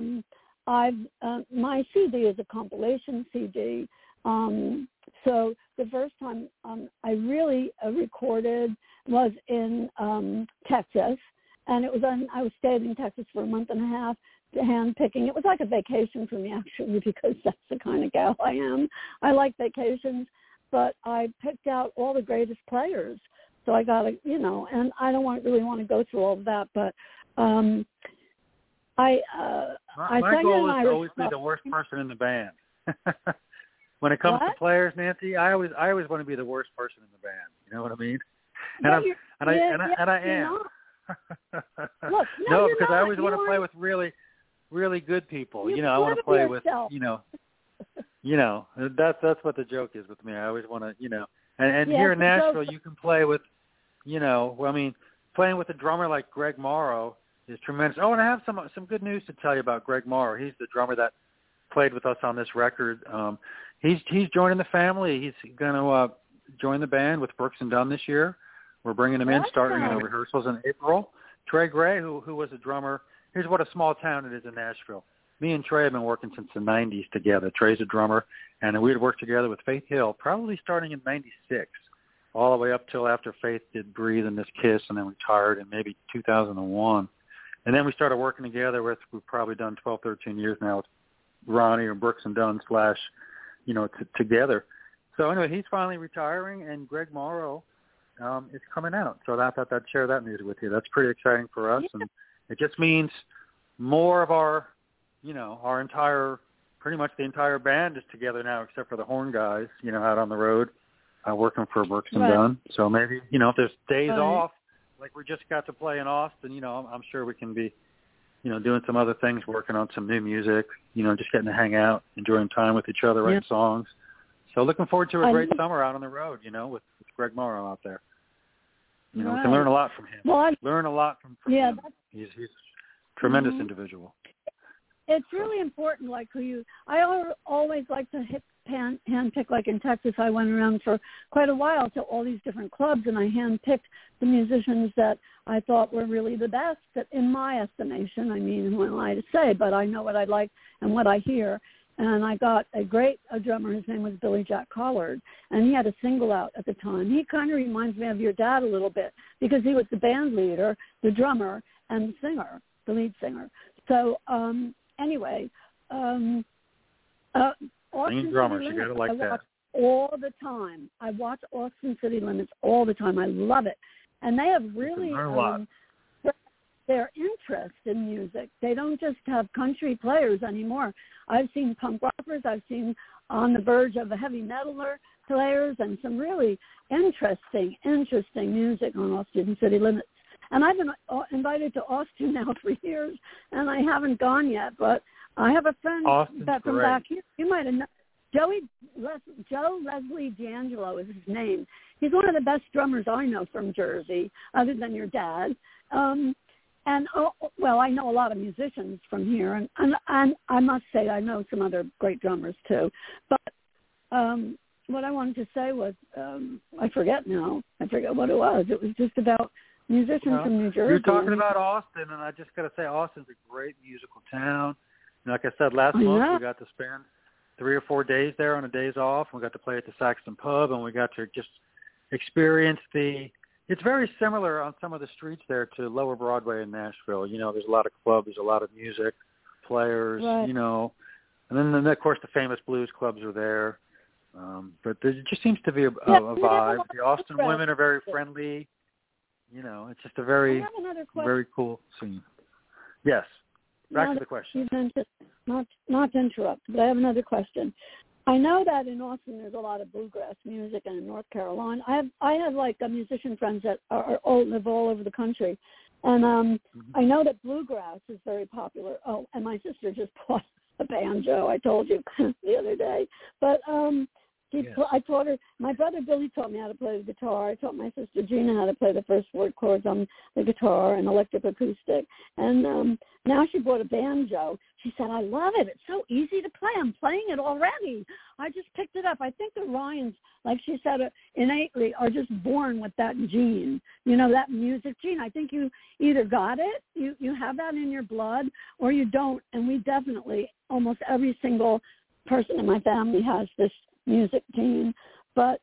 B: my CD is a compilation CD. So the first time I really recorded was in Texas, and I was staying in Texas for a month and a half, hand picking. It was like a vacation for me, actually, because that's the kind of gal I am. I like vacations. But I picked out all the greatest players. So I got and I don't really want to go through all of that, but my
C: goal is to always be the worst person in the band. When it comes to players, Nancy, I always want to be the worst person in the band. You know what I mean? And I am.
B: Look,
C: no, because I always want to play with really, really good people. I want to play with that's what the joke is with me. I always want to, and here in Nashville, you can play with, playing with a drummer like Greg Morrow is tremendous. Oh, and I have some good news to tell you about Greg Morrow. He's the drummer that played with us on this record. He's joining the family. He's going to join the band with Brooks and Dunn this year. We're bringing him in, starting rehearsals in April. Trey Gray, who was a drummer. Here's what a small town it is in Nashville. Me and Trey have been working since the 90s together. Trey's a drummer, and we had worked together with Faith Hill, probably starting in 96, all the way up till after Faith did Breathe and This Kiss, and then retired in maybe 2001. And then we started working together we've probably done 12, 13 years now with Ronnie or Brooks and Dunn / together. So anyway, he's finally retiring, and Greg Morrow is coming out. So I thought I'd share that news with you. That's pretty exciting for us, and it just means more of our pretty much the entire band is together now, except for the horn guys, out on the road, working for Brooks and Dunn. So maybe, if there's days off, like we just got to play in Austin, I'm sure we can be, doing some other things, working on some new music, just getting to hang out, enjoying time with each other, writing songs. So looking forward to a great summer out on the road, with Greg Morrow out there. We can learn a lot from him.
B: Well,
C: learn a lot from him. He's a tremendous individual.
B: It's really important, like I always like to handpick, like in Texas, I went around for quite a while to all these different clubs, and I handpicked the musicians that I thought were really the best, that in my estimation. I mean, who am I to say, but I know what I like and what I hear. And I got a drummer. His name was Billy Jack Collard, and he had a single out at the time. He kind of reminds me of your dad a little bit because he was the band leader, the drummer, and the singer, the lead singer. So anyway, Austin
C: drummers,
B: City Limits,
C: you gotta like that.
B: All the time. I watch Austin City Limits all the time. I love it, and they have really their interest in music. They don't just have country players anymore. I've seen punk rockers. I've seen on the verge of the heavy metaler players and some really interesting music on Austin City Limits. And I've been invited to Austin now for years, and I haven't gone yet. But I have a friend from back here. You might have known. Joe Leslie D'Angelo is his name. He's one of the best drummers I know from Jersey, other than your dad. And I know a lot of musicians from here, and I must say I know some other great drummers too. But what I wanted to say was, I forget now. I forget what it was. It was just about musicians from New Jersey.
C: You're talking about Austin, and I just got to say, Austin's a great musical town. And like I said, last month we got to spend 3 or 4 days there on the days off. We got to play at the Saxon Pub, and we got to just experience it's very similar on some of the streets there to Lower Broadway in Nashville. There's a lot of clubs, there's a lot of music, players, and then of course the famous blues clubs are there. But there just seems to be a vibe. The Austin women are very friendly. It's just a very cool scene. Yes. Back to the question.
B: Not to interrupt, but I have another question. I know that in Austin there's a lot of bluegrass music, and in North Carolina I have like musician friends that live all over the country, and I know that bluegrass is very popular. Oh, and my sister just bought a banjo. I told you the other day, but I taught her. My brother Billy taught me how to play the guitar. I taught my sister Gina how to play the first 4 chords on the guitar and electric acoustic. And now she bought a banjo. She said, "I love it. It's so easy to play. I'm playing it already. I just picked it up." I think the Ryans, like she said, innately are just born with that gene. That music gene. I think you either got it, you have that in your blood, or you don't. And we definitely, almost every single person in my family has this music gene. But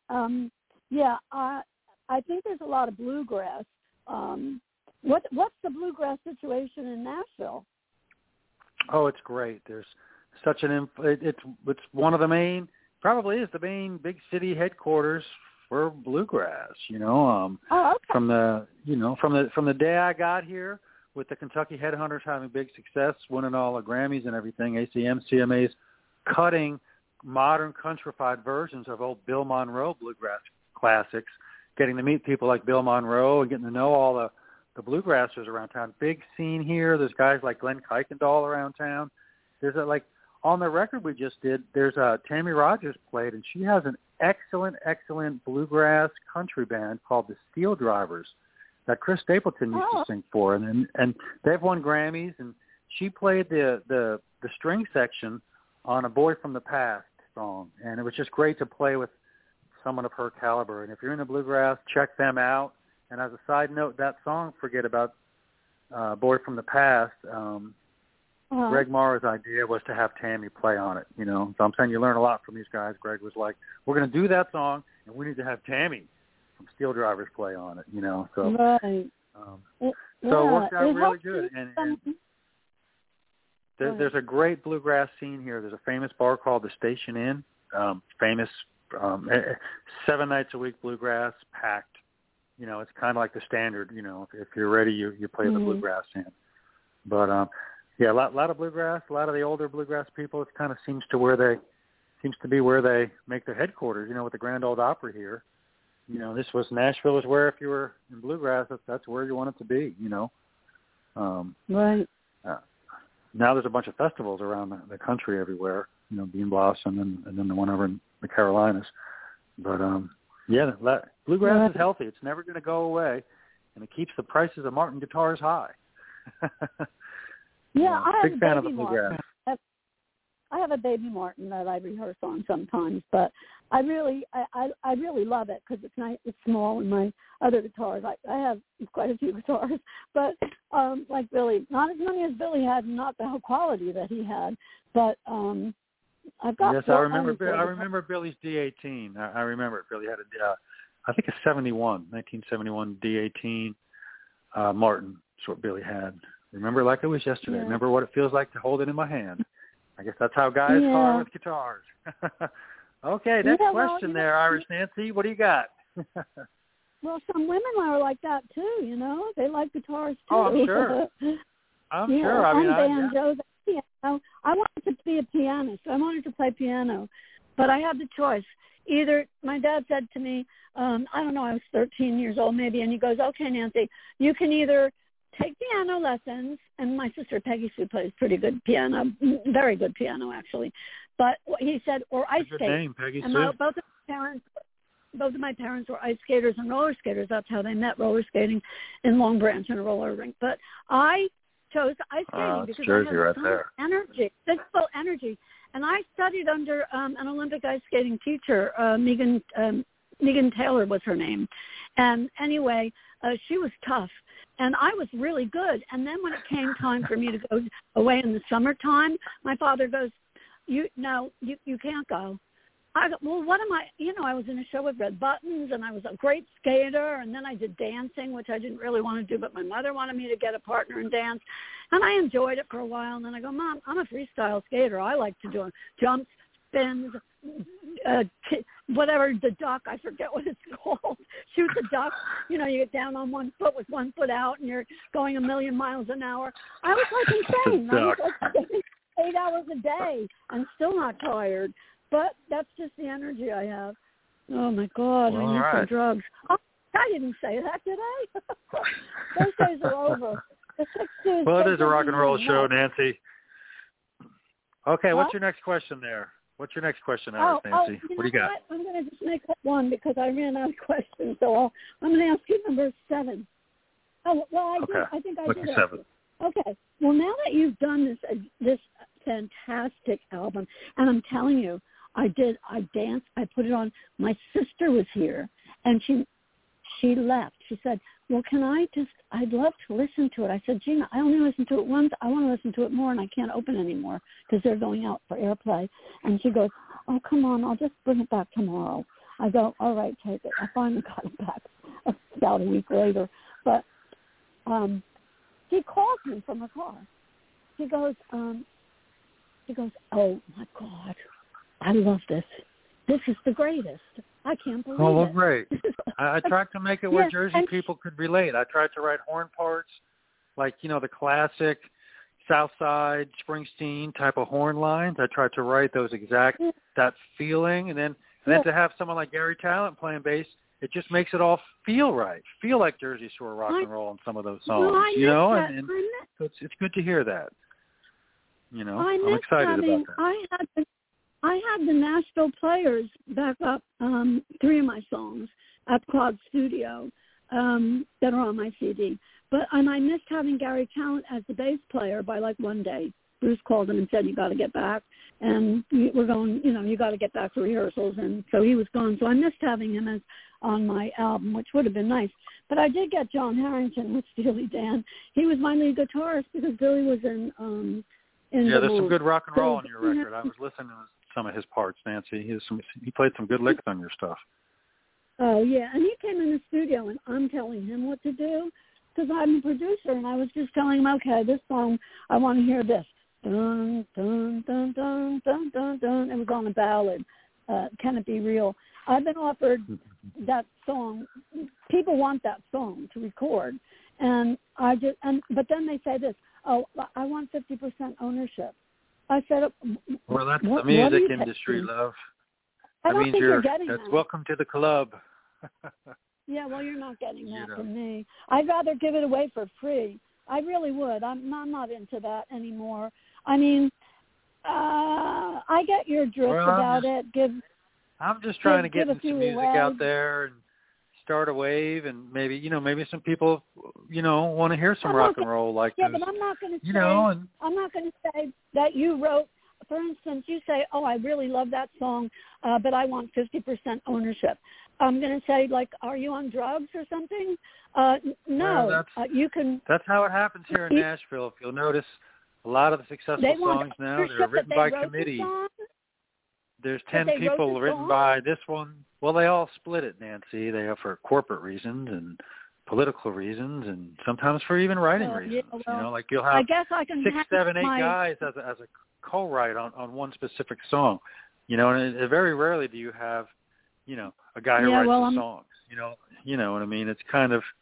B: I think there's a lot of bluegrass. What's the bluegrass situation in Nashville?
C: Oh, it's great. There's such it's one of the main, probably is the main big city headquarters for bluegrass. From the day I got here, with the Kentucky Headhunters having big success, winning all the Grammys and everything, ACM, CMAs, cutting modern countrified versions of old Bill Monroe bluegrass classics, getting to meet people like Bill Monroe and getting to know all the bluegrassers around town. Big scene here. There's guys like Glenn Kuykendall around town. There's on the record we just did, there's Tammy Rogers played, and she has an excellent bluegrass country band called the Steel Drivers that Chris Stapleton used to sing for, and they've won Grammys, and she played the string section on A Boy from the Past song, and it was just great to play with someone of her caliber. And if you're into bluegrass, check them out. And as a side note, that song, Forget About Boy from the Past, Greg Morrow's idea was to have Tammy play on it, So I'm saying you learn a lot from these guys. Greg was like, we're going to do that song, and we need to have Tammy from Steel Drivers play on it, So,
B: right.
C: So it worked out really good. And there's a great bluegrass scene here. There's a famous bar called the Station Inn, famous 7 nights a week bluegrass, packed. It's kind of like the standard, if you're ready, you play the bluegrass in. But, a lot of bluegrass, a lot of the older bluegrass people, it kind of seems to be where they make their headquarters, with the Grand Ole Opry here. Nashville is where, if you were in bluegrass, that's where you want it to be,
B: Right.
C: Now there's a bunch of festivals around the country everywhere, Bean Blossom and then the one over in the Carolinas. But bluegrass is healthy. It's never going to go away, and it keeps the prices of Martin guitars high. Big fan of the bluegrass.
B: I have a Baby Martin that I rehearse on sometimes, but I really love it because it's nice, it's small, and my other guitars, I have quite a few guitars, but like Billy, not as many as Billy had, not the quality that he had, but I've got.
C: Yes, I remember Billy's D18. I remember it. Billy had I think a 1971 D18 Martin. That's what Billy had. Remember like it was yesterday.
B: Yeah.
C: Remember what it feels like to hold it in my hand. I guess that's how guys are with guitars. Okay, next question there, Irish Nancy. What do you got?
B: Well, some women are like that too. They like guitars too.
C: Oh, I'm sure. I'm sure. I mean,
B: banjos. Piano. I wanted to be a pianist. I wanted to play piano, but I had the choice. Either my dad said to me, I don't know, I was 13 years old maybe, and he goes, "Okay, Nancy, you can either take piano lessons," and my sister Peggy Sue plays pretty good piano, very good piano actually. But he said, or ice skate.
C: Good name, Peggy
B: and
C: Sue.
B: Both of my parents were ice skaters and roller skaters. That's how they met, roller skating in Long Branch in a roller rink. But I chose ice skating because
C: Jersey
B: I had
C: right there.
B: Energy, physical energy. And I studied under an Olympic ice skating teacher, Megan Taylor was her name. And anyway, she was tough. And I was really good. And then when it came time for me to go away in the summertime, my father goes, you can't go. I go, well, what am I? I was in a show with Red Buttons, and I was a great skater, and then I did dancing, which I didn't really want to do, but my mother wanted me to get a partner in dance, and I enjoyed it for a while. And then I go, Mom, I'm a freestyle skater. I like to do jumps, spins, whatever, the duck, I forget what it's called, shoot the duck, you get down on one foot with one foot out and you're going 1,000,000 miles an hour. I was like insane. I was like 8 hours a day and still not tired, but that's just the energy I have. Oh my God, I need some drugs. Oh, I didn't say that, did I? Those days are over.
C: Well, it is a rock and roll show, Nancy. Okay, what's your next question there? What's your next question, Nancy? What do you got?
B: I'm going to just make up one because I ran out of questions. So I'm going to ask you number 7. Oh, well, I think I did.
C: 7.
B: Okay. Well, now that you've done this fantastic album, and I'm telling you, I danced, I put it on. My sister was here, and she left. She said, well, I'd love to listen to it. I said, Gina, I only listened to it once. I want to listen to it more, and I can't open anymore because they're going out for airplay. And she goes, oh, come on, I'll just bring it back tomorrow. I go, all right, take it. I finally got it back about a week later. But she calls me from her car. She goes, oh, my God, I love this. This is the greatest. I can't believe it.
C: Oh, well, great. I tried to make it where Jersey people could relate. I tried to write horn parts, like, the classic Southside Springsteen type of horn lines. I tried to write those that feeling. And then to have someone like Gary Talent playing bass, it just makes it all feel right. Feel like Jersey Shore rock and roll in some of those songs, and so it's good to hear that. I'm excited about that.
B: I had the Nashville Players back up 3 of my songs at Quad Studio that are on my CD. And I missed having Gary Talent as the bass player by like one day. Bruce called him and said, you got to get back. And we're going, you got to get back for rehearsals. And so he was gone. So I missed having him as on my album, which would have been nice. But I did get John Harrington with Steely Dan. He was my lead guitarist because Billy was in
C: there's some good rock and roll on your record. I was listening to some of his parts, Nancy. He played some good licks on your stuff.
B: Oh, yeah. And he came in the studio, and I'm telling him what to do because I'm a producer, and I was just telling him, okay, this song, I want to hear this. Dun, dun, dun, dun, dun, dun, dun. It was on a ballad. Can It Be Real? I've been offered that song. People want that song to record. And but then they say this, oh, I want 50% ownership. I said,
C: well, that's the music industry, love.
B: I don't think you're getting that.
C: Welcome to the club.
B: Yeah, well, you're not getting that from me. I'd rather give it away for free. I really would. I'm not into that anymore. I mean, I get your drift about it.
C: I'm just trying to get some music
B: away.
C: out there and start a wave, and maybe maybe some people want to hear some rock and roll like this.
B: Yeah, but I'm not going to say.
C: And
B: I'm not going to say that you wrote. For instance, you say, "Oh, I really love that song, but I want 50% ownership." I'm going to say, like, "Are you on drugs or something?" No,
C: well,
B: you can.
C: That's how it happens here in Nashville. If you'll notice, a lot of the successful songs now, they're written by committee. There's 10 people written by this one. Well, they all split it, Nancy. They have for corporate reasons and political reasons, and sometimes for even writing reasons.
B: Yeah,
C: like you'll have 6, 7, 8
B: my...
C: guys as a co-write on one specific song. And very rarely do you have, a guy who writes the songs. You know what I mean? It's kind of,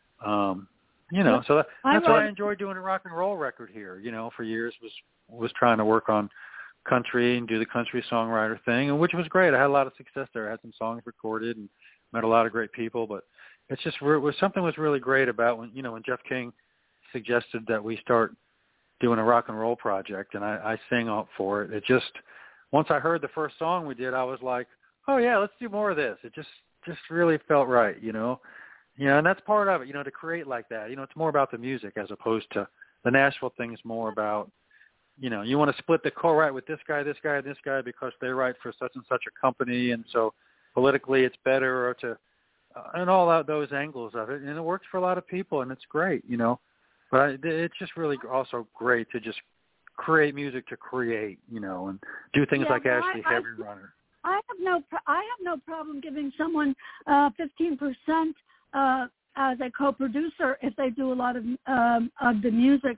C: so that's why I enjoyed doing a rock and roll record here. For years was trying to work on country and do the country songwriter thing, and which was great. I had a lot of success there. I had some songs recorded and met a lot of great people, but it's just something was really great about when Jeff King suggested that we start doing a rock and roll project, and I sang up for it. It just, once I heard the first song we did, I was like, oh yeah, let's do more of this. It just really felt right, and that's part of it, to create like that. It's more about the music as opposed to the Nashville thing is more about, you want to split the co-write with this guy, and this guy because they write for such and such a company, and so politically it's better, or to, and all those angles of it, and it works for a lot of people, and it's great, But it's just really also great to just create music to create, and do things like Ashley Heavy Runner.
B: I have no problem giving someone 15% as a co-producer if they do a lot of the music.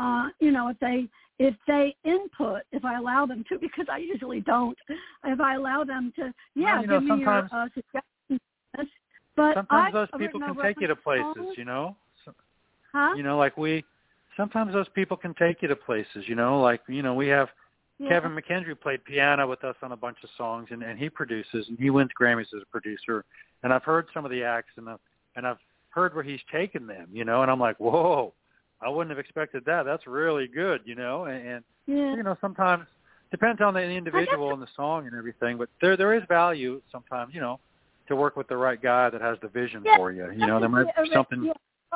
B: If they input, if I allow them to, because I usually don't. If I allow them to, give me your suggestions. But
C: sometimes those people can take you to places,
B: Huh?
C: Sometimes those people can take you to places, we have Kevin McKendry played piano with us on a bunch of songs, and he produces, and he wins Grammys as a producer. And I've heard some of the acts, and I've heard where he's taken them, and I'm like, whoa, I wouldn't have expected that. That's really good, and sometimes depends on the individual and the song and everything, but there is value sometimes, to work with the right guy that has the vision for you. There might be something.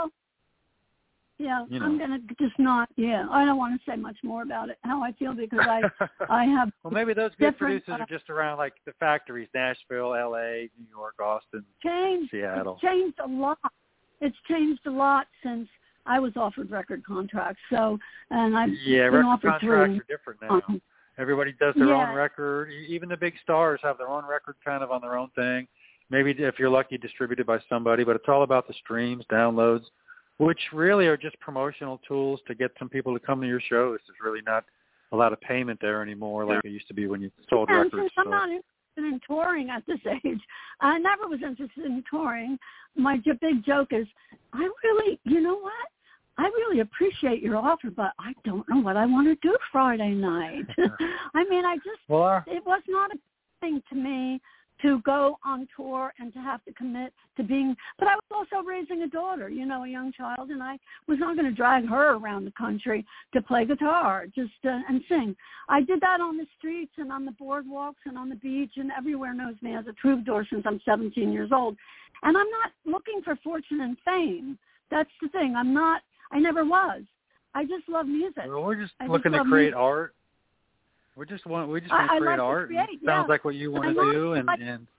B: I'm going to just not, I don't want to say much more about it, how I feel, because I have
C: well, maybe those good producers are just around like the factories, Nashville, L.A., New York, Austin, Seattle.
B: It's changed a lot. It's changed a lot since I was offered record contracts. So, and I've been offered 3.
C: Record contracts are different now. Everybody does their own record. Even the big stars have their own record kind of on their own thing. Maybe if you're lucky, distributed by somebody, but it's all about the streams, downloads, which really are just promotional tools to get some people to come to your shows. There's really not a lot of payment there anymore like it used to be when you sold records.
B: Since I'm not interested in touring at this age, I never was interested in touring. My big joke is, I really, I really appreciate your offer, but I don't know what I want to do Friday night. I mean, it was not a thing to me to go on tour and to have to commit to being, but I was also raising a daughter, a young child, and I was not going to drag her around the country to play guitar and sing. I did that on the streets and on the boardwalks and on the beach, and everywhere knows me as a troubadour since I'm 17 years old. And I'm not looking for fortune and fame. That's the thing. I never was. I just love music.
C: Well, we're just looking to create art. We just want to create art. Sounds like what you want to do, and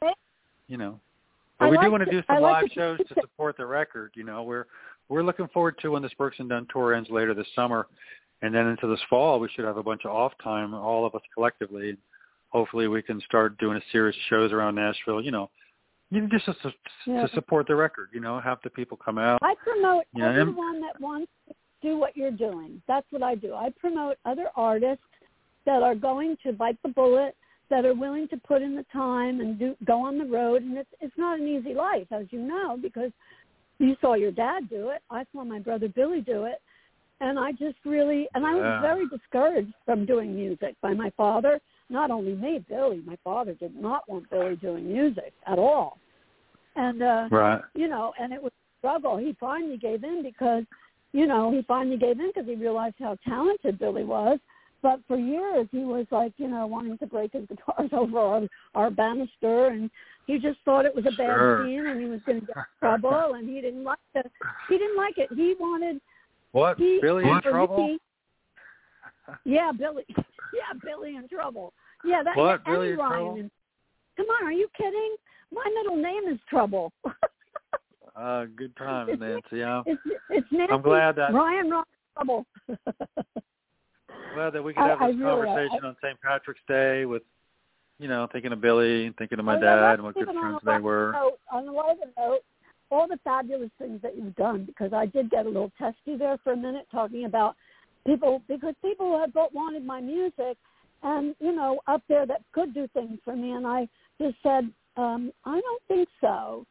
C: But we do want to do some live shows to support the record. We're looking forward to when the Spurks and Dunn tour ends later this summer, and then into this fall we should have a bunch of off time, all of us collectively. Hopefully we can start doing a series of shows around Nashville. Just to support the record. Have the people come out.
B: I promote everyone that wants to do what you're doing. That's what I do. I promote other artists that are going to bite the bullet, that are willing to put in the time and go on the road. And it's not an easy life, as you know, because you saw your dad do it. I saw my brother Billy do it. And I just really, I was very discouraged from doing music by my father. Not only me, Billy. My father did not want Billy doing music at all. And, and it was a struggle. He finally gave in because he realized how talented Billy was. But for years he was like, wanting to break his guitars over our banister, and he just thought it was a bad scene, and he was going to get in trouble, and he didn't like it. He wanted
C: Billy in trouble?
B: Yeah, Billy. Yeah, Billy in trouble. Yeah, that.
C: What?
B: Billy
C: in trouble?
B: Come on, are you kidding? My middle name is Trouble.
C: Good times, Nancy.
B: It's Nancy.
C: I'm glad that
B: Ryan Trouble.
C: Glad that we could have this conversation on St. Patrick's Day with, thinking of Billy and thinking of my dad and what good friends they were.
B: On a lighter note, all the fabulous things that you've done, because I did get a little testy there for a minute talking about people, because people have wanted my music and, up there that could do things for me. And I just said, I don't think so.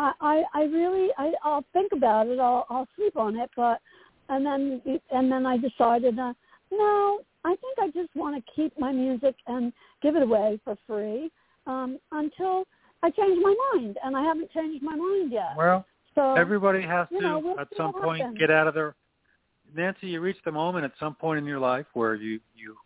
B: I'll think about it. I'll sleep on it. And then I decided, no, I think I just want to keep my music and give it away for free until I change my mind. And I haven't changed my mind yet.
C: Well,
B: so,
C: everybody has to,
B: we'll
C: at some point,
B: happens.
C: get out of their... Nancy, you reach the moment at some point in your life where you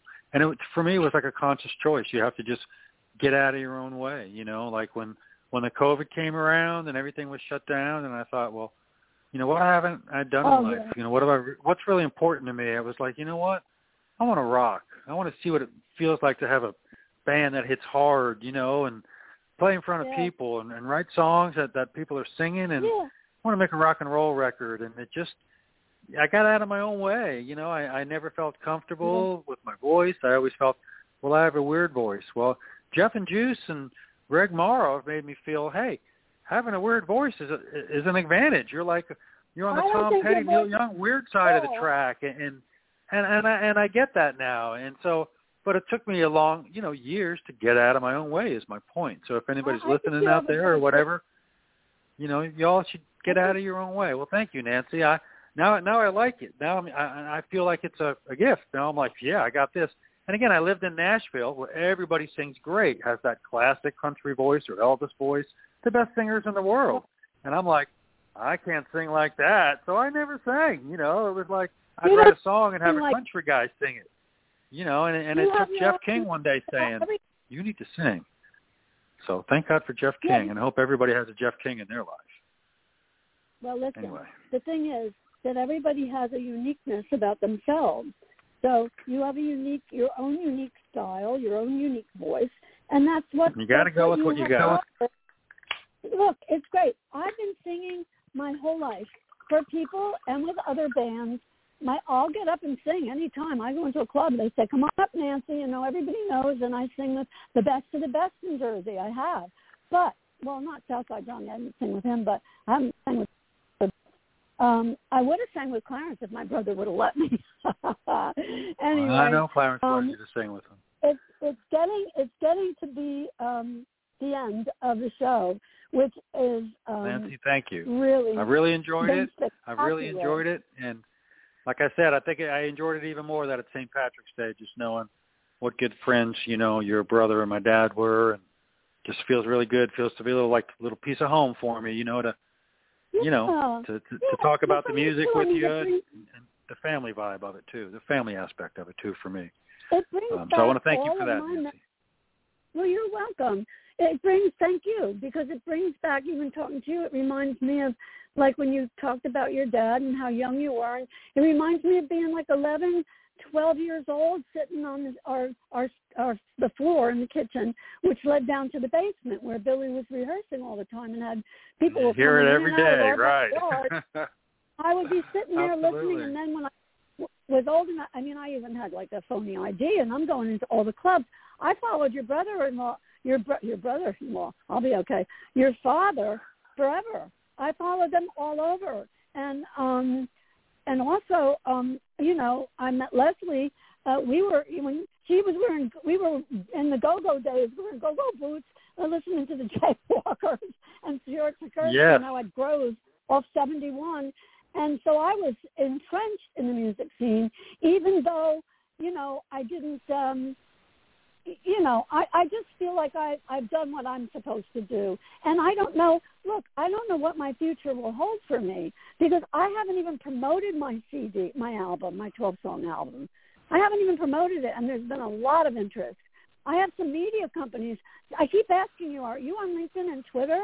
C: for me, it was like a conscious choice. You have to just get out of your own way, like when the COVID came around and everything was shut down, and I thought, well, what haven't I done in life?
B: Yeah.
C: What's really important to me? I was like, you know what? I want to rock. I want to see what it feels like to have a band that hits hard, and play in front of people and write songs that people are singing, and I want to make a rock and roll record. And I got out of my own way. I never felt comfortable with my voice. I always felt, well, I have a weird voice. Well, Jeff and Juice and Greg Morrow have made me feel, hey, having a weird voice is an advantage. You're on the Tom Petty, Neil Young weird side of the track, and I get that now. And so, but it took me a long, years to get out of my own way. Is my point. So if anybody's listening out there or whatever, y'all should get out of your own way. Well, thank you, Nancy. Now I like it. Now I feel like it's a gift. Now I'm like, yeah, I got this. And again, I lived in Nashville where everybody sings great, has that classic country voice or Elvis voice, the best singers in the world. And I'm like, I can't sing like that. So I never sang, It was like I'd write a song and have a country guy sing it, and it took Jeff King one day saying, you need to sing. So thank God for Jeff King, and I hope everybody has a Jeff King in their life.
B: Well, listen,
C: anyway.
B: The thing is that everybody has a uniqueness about themselves. So you have your own unique style, your own unique voice, and that's what
C: you got to go with. What you got.
B: Look, it's great. I've been singing my whole life for people and with other bands. I'll get up and sing anytime I go into a club. They say, "Come on up, Nancy." Everybody knows, and I sing with the best of the best in Jersey. I have, but not Southside Johnny. I didn't sing with him, but I haven't sang with. I would have sang with Clarence if my brother would have let me. Anyway,
C: I know Clarence wanted you to sing with him.
B: It's getting to be the end of the show, which is
C: Nancy. Thank you.
B: Really,
C: I really enjoyed it. And like I said, I think I enjoyed it even more that at St. Patrick's Day, just knowing what good friends your brother and my dad were, and just feels really good. Feels to be a little piece of home for me, to talk about the music with you and the family vibe of it too, the family aspect of it too for me.
B: So
C: I want to thank you for that, Nancy.
B: Well, you're welcome. Thank you, because it brings back, even talking to you, it reminds me of like when you talked about your dad and how young you were. And it reminds me of being like 11, 12 years old, sitting on the floor in the kitchen, which led down to the basement where Billy was rehearsing all the time and had people
C: hear it every day, right?
B: I would be sitting there
C: Absolutely.
B: listening, and then when I was old enough, I even had like a phony ID, and I'm going into all the clubs. I followed your brother-in-law, your brother-in-law. I'll be okay. Your father forever. I followed them all over, and also, I met Leslie. We were in the go-go days. We were in go-go boots, listening to the Jaywalkers and Stuart Sikorsky.
C: Yes.
B: Now at Groves off 71, and so I was entrenched in the music scene, even though I didn't. I just feel like I've done what I'm supposed to do. And I don't know, I don't know what my future will hold for me, because I haven't even promoted my CD, my album, my 12-song album. I haven't even promoted it, and there's been a lot of interest. I have some media companies. I keep asking you, are you on LinkedIn and Twitter?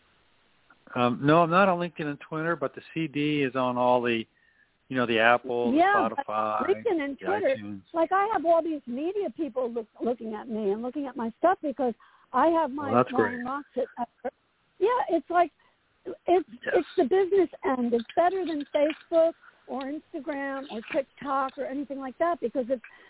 C: No, I'm not on LinkedIn and Twitter, but the CD is on all the, the Apple, Spotify,
B: LinkedIn and Twitter.
C: iTunes.
B: Like I have all these media people looking at me and looking at my stuff because I have my Ryan Roxett. Yeah, it's like it's the business end. It's better than Facebook or Instagram or TikTok or anything like that because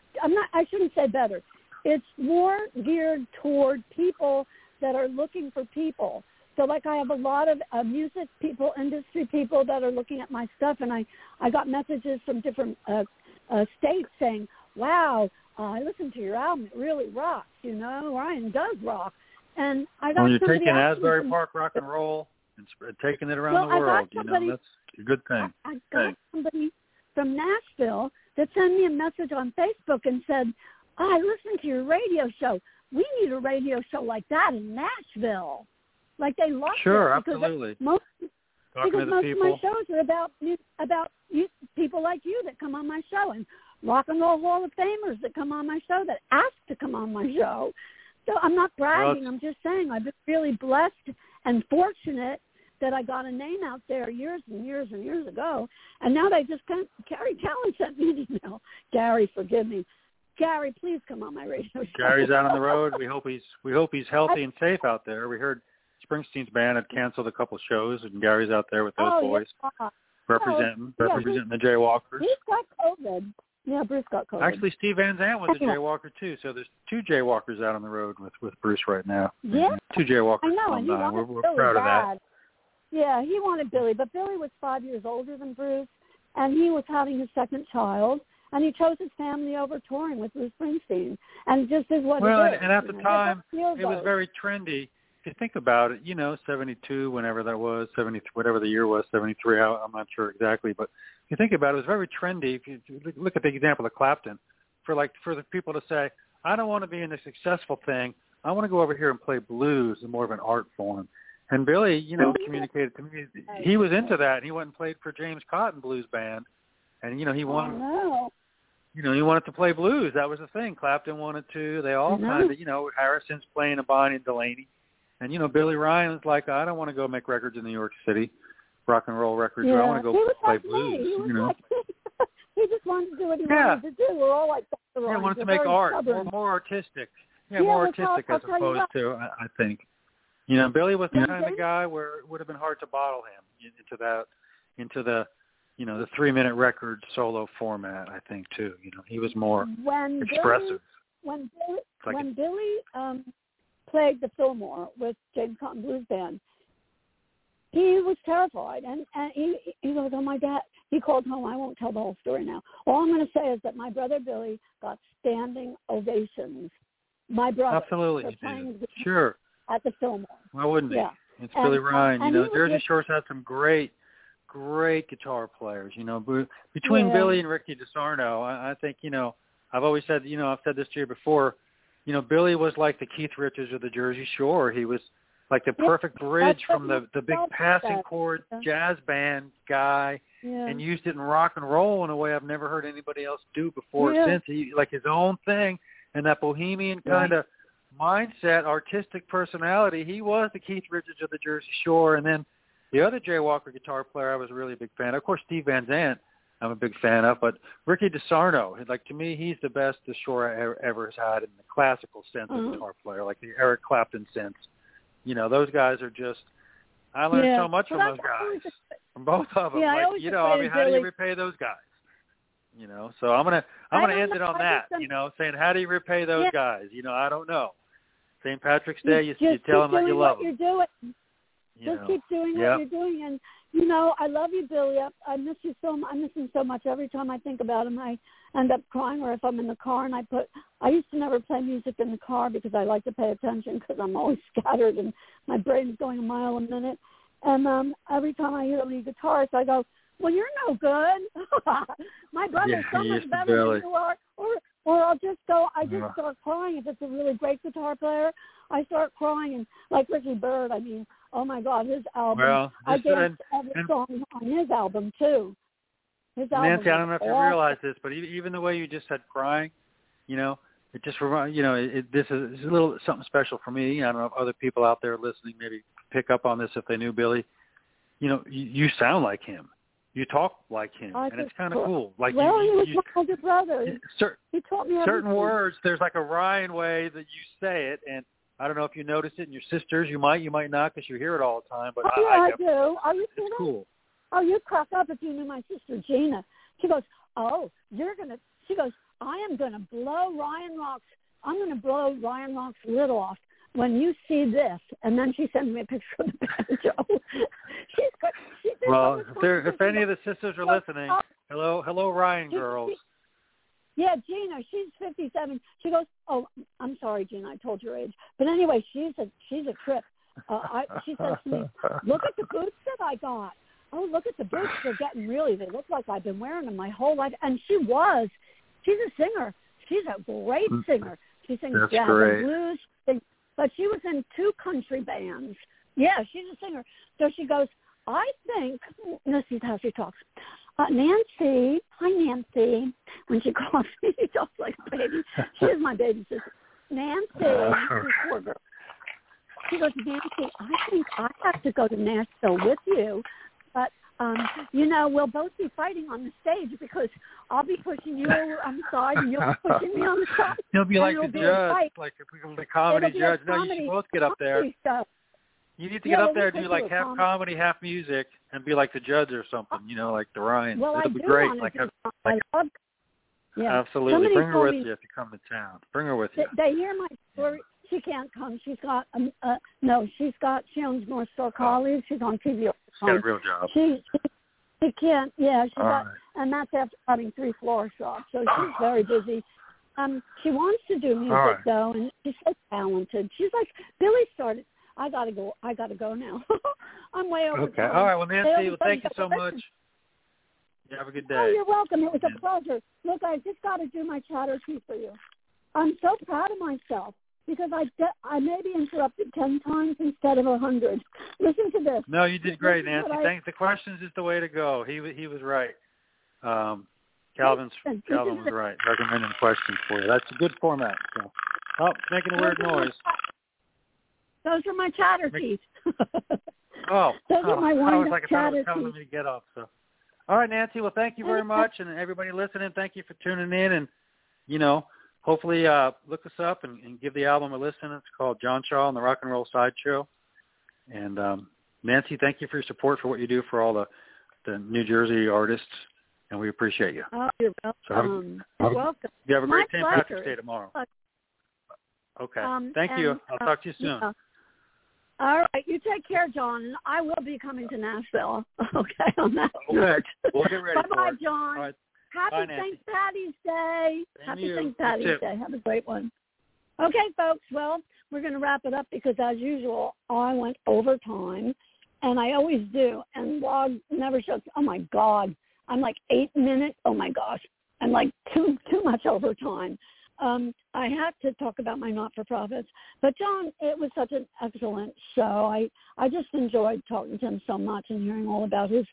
B: I shouldn't say better. It's more geared toward people that are looking for people. So like I have a lot of music people, industry people that are looking at my stuff, and I got messages from different states saying, wow, I listened to your album. It really rocks, Ryan does rock. And I got
C: when you're taking Asbury Park rock and roll and taking it around the world, that's a good thing.
B: I got somebody from Nashville that sent me a message on Facebook and said, I listened to your radio show. We need a radio show like that in Nashville. Like they love it.
C: Sure, absolutely.
B: Most of my shows are about people like you that come on my show and Rock and Roll Hall of Famers that come on my show that ask to come on my show. So I'm not bragging. I'm just saying I've been really blessed and fortunate that I got a name out there years and years and years ago. And now they just can't. Gary Talon sent me an email. Gary, forgive me. Gary, please come on my radio show.
C: Gary's out on the road. We hope he's healthy and safe out there. We heard Springsteen's band had canceled a couple shows, and Gary's out there with those boys representing the Jaywalkers.
B: He's got COVID. Yeah, Bruce got COVID.
C: Actually, Steve Van Zandt was a Jaywalker too. So there's 2 Jaywalkers out on the road with Bruce right now.
B: Yeah,
C: 2 Jaywalkers.
B: I know, and he wanted
C: we're
B: Billy
C: proud of
B: bad.
C: that.
B: Yeah, he wanted Billy, but Billy was 5 years older than Bruce, and he was having his second child. And he chose his family over touring with Bruce Springsteen. And just is what it is.
C: And at the time, it was very trendy. If you think about it, 72, whenever that was, 73, whatever the year was, 73, I'm not sure exactly. But if you think about it, it was very trendy. If you look at the example of Clapton, for the people to say, I don't want to be in a successful thing. I want to go over here and play blues in more of an art form. And Billy, communicated to me, he was into that. And he went and played for James Cotton Blues Band. And, he wanted... he wanted to play blues. That was the thing. Clapton wanted to. They all kind of, Harrison's playing a Bonnie and Delaney. And, Billy Ryan was like, I don't want to go make records in New York City, rock and roll records. I want to go play blues,
B: He just wanted to do what he wanted to do. We're all like that.
C: He wanted to make art, more artistic. More artistic as opposed to, I think. Billy was the kind of guy where it would have been hard to bottle him into the 3-minute record solo format, I think, too. He was more expressive.
B: When Billy played the Fillmore with James Cotton Blues Band, he was terrified. And he goes, oh, my dad. He called home. I won't tell the whole story now. All I'm going to say is that my brother Billy got standing ovations. My brother.
C: Absolutely, he did. Sure.
B: At the Fillmore.
C: Why wouldn't he?
B: Yeah.
C: It's Billy Ryan. Jersey Shore's had some great guitar players, between Billy and Ricky DeSarno. I think, I've always said, I've said this to you before, Billy was like the Keith Richards of the Jersey Shore. He was like the perfect bridge from the big passing chord jazz band guy and used it in rock and roll in a way I've never heard anybody else do before or since. He, like his own thing and that bohemian kind of mindset, artistic personality. He was the Keith Richards of the Jersey Shore. And then the other Jaywalker guitar player I was really a big fan of, of course, Steve Van Zandt, I'm a big fan of, but Ricky DeSarno, like to me, he's the best the Shore ever has had in the classical sense of guitar player, like the Eric Clapton sense. Those guys are just, I learned so much from those guys, from both of them. How do you repay those guys? So I'm gonna end it on that, saying how do you repay those guys? I don't know. St. Patrick's Day, you tell them that you love them.
B: Just keep doing what you're doing, and I love you, Billy. I miss you I miss him so much. Every time I think about him, I end up crying. Or if I'm in the car, and I used to never play music in the car because I like to pay attention because I'm always scattered and my brain's going a mile a minute. And every time I hear a lead guitarist, I go, "Well, you're no good. My brother's so much better than you are." Or I'll just go. I just start crying if it's a really great guitar player. I start crying, and like Ricky Byrd, I mean, oh my God, his album. I danced every song on his album too. His album
C: Nancy, I don't know if you
B: awesome.
C: realize this, but even the way you just said crying, it just reminds, this is a little something special for me. I don't know if other people out there listening maybe pick up on this if they knew Billy. You sound like him. You talk like him, and it's kind of cool. Like
B: he was my older brother. He taught me
C: certain words. There's like a Ryan way that you say it, and I don't know if you notice it in your sisters. You might not, because you hear it all the time. But
B: I do. Are you
C: it's cool.
B: Oh, you'd crack up if you knew my sister Gina. She goes, she goes, I am going to blow Ryan Rock's lid off when you see this. And then she sent me a picture of the banjo.
C: Well, if any of the sisters are listening, hello, Ryan girls.
B: Yeah, Gina, she's 57. She goes, oh, I'm sorry, Gina, I told your age. But anyway, she's a trip. She says to me, look at the boots that I got. Oh, look at the boots. They look like I've been wearing them my whole life. And she's a singer. She's a great singer. She sings jazz and blues. But she was in 2 country bands. Yeah, she's a singer. So she goes, I think, this is how she talks. Nancy, hi Nancy. When she calls me, she talks like a baby. She is my baby sister. Nancy, poor girl. She goes, Nancy, I think I have to go to Nashville with you. But, we'll both be fighting on the stage because I'll be pushing you on the side and you'll be pushing me on the side.
C: You'll be like the judge, like the comedy judge. No, you should both get up there. You need to get up there and do like half comedy, half music, and be like the judge or something, like the Ryan. It'll be great. Absolutely. Bring her with you if you come to town. Bring her with you.
B: They hear my story. She can't come. She's got she owns North Shore College. She's on TV.
C: She's got a real job.
B: She can't. Yeah, and that's after having 3 floor shops. So she's very busy. She wants to do music though, and she's so talented. She's like Billy started. I gotta go now. I'm way over.
C: Okay. All right. Well, Nancy, thank you so much. You have a good day.
B: Oh, you're welcome. It was a pleasure. Look, I just got to do my chatter sheet for you. I'm so proud of myself because I maybe interrupted 10 times instead of 100. Listen to this.
C: No, you did great, Nancy. Thanks. The questions is the way to go. He was right. Calvin was right. Recommending questions for you. That's a good format. So. Oh, it's making a weird noise.
B: Those are my chatter sheets.
C: Those
B: are my
C: wind-up chatter sheets. I was telling me to get off. So, all right, Nancy. Well, thank you very much, and everybody listening, thank you for tuning in. And hopefully look us up and give the album a listen. It's called John Shaw and the Rock and Roll Sideshow. And Nancy, thank you for your support for what you do for all the New Jersey artists, and we appreciate you.
B: Oh, you're welcome. You're welcome.
C: You have a great St. Patrick's Day tomorrow. Okay. Thank you. I'll talk to you soon.
B: Yeah. All right. You take care, John. And I will be coming to Nashville. Okay, on that note.
C: We'll get ready
B: Bye-bye, John.
C: All right.
B: Happy St. Patty's Day. Happy St. Patty's Day. Have a great one. Okay, folks. Well, we're going to wrap it up because, as usual, I went overtime, and I always do. And blog never shows. Oh, my God. I'm like 8 minutes. Oh, my gosh. I'm like too much overtime. I had to talk about my not-for-profits. But, John, it was such an excellent show. I just enjoyed talking to him so much and hearing all about his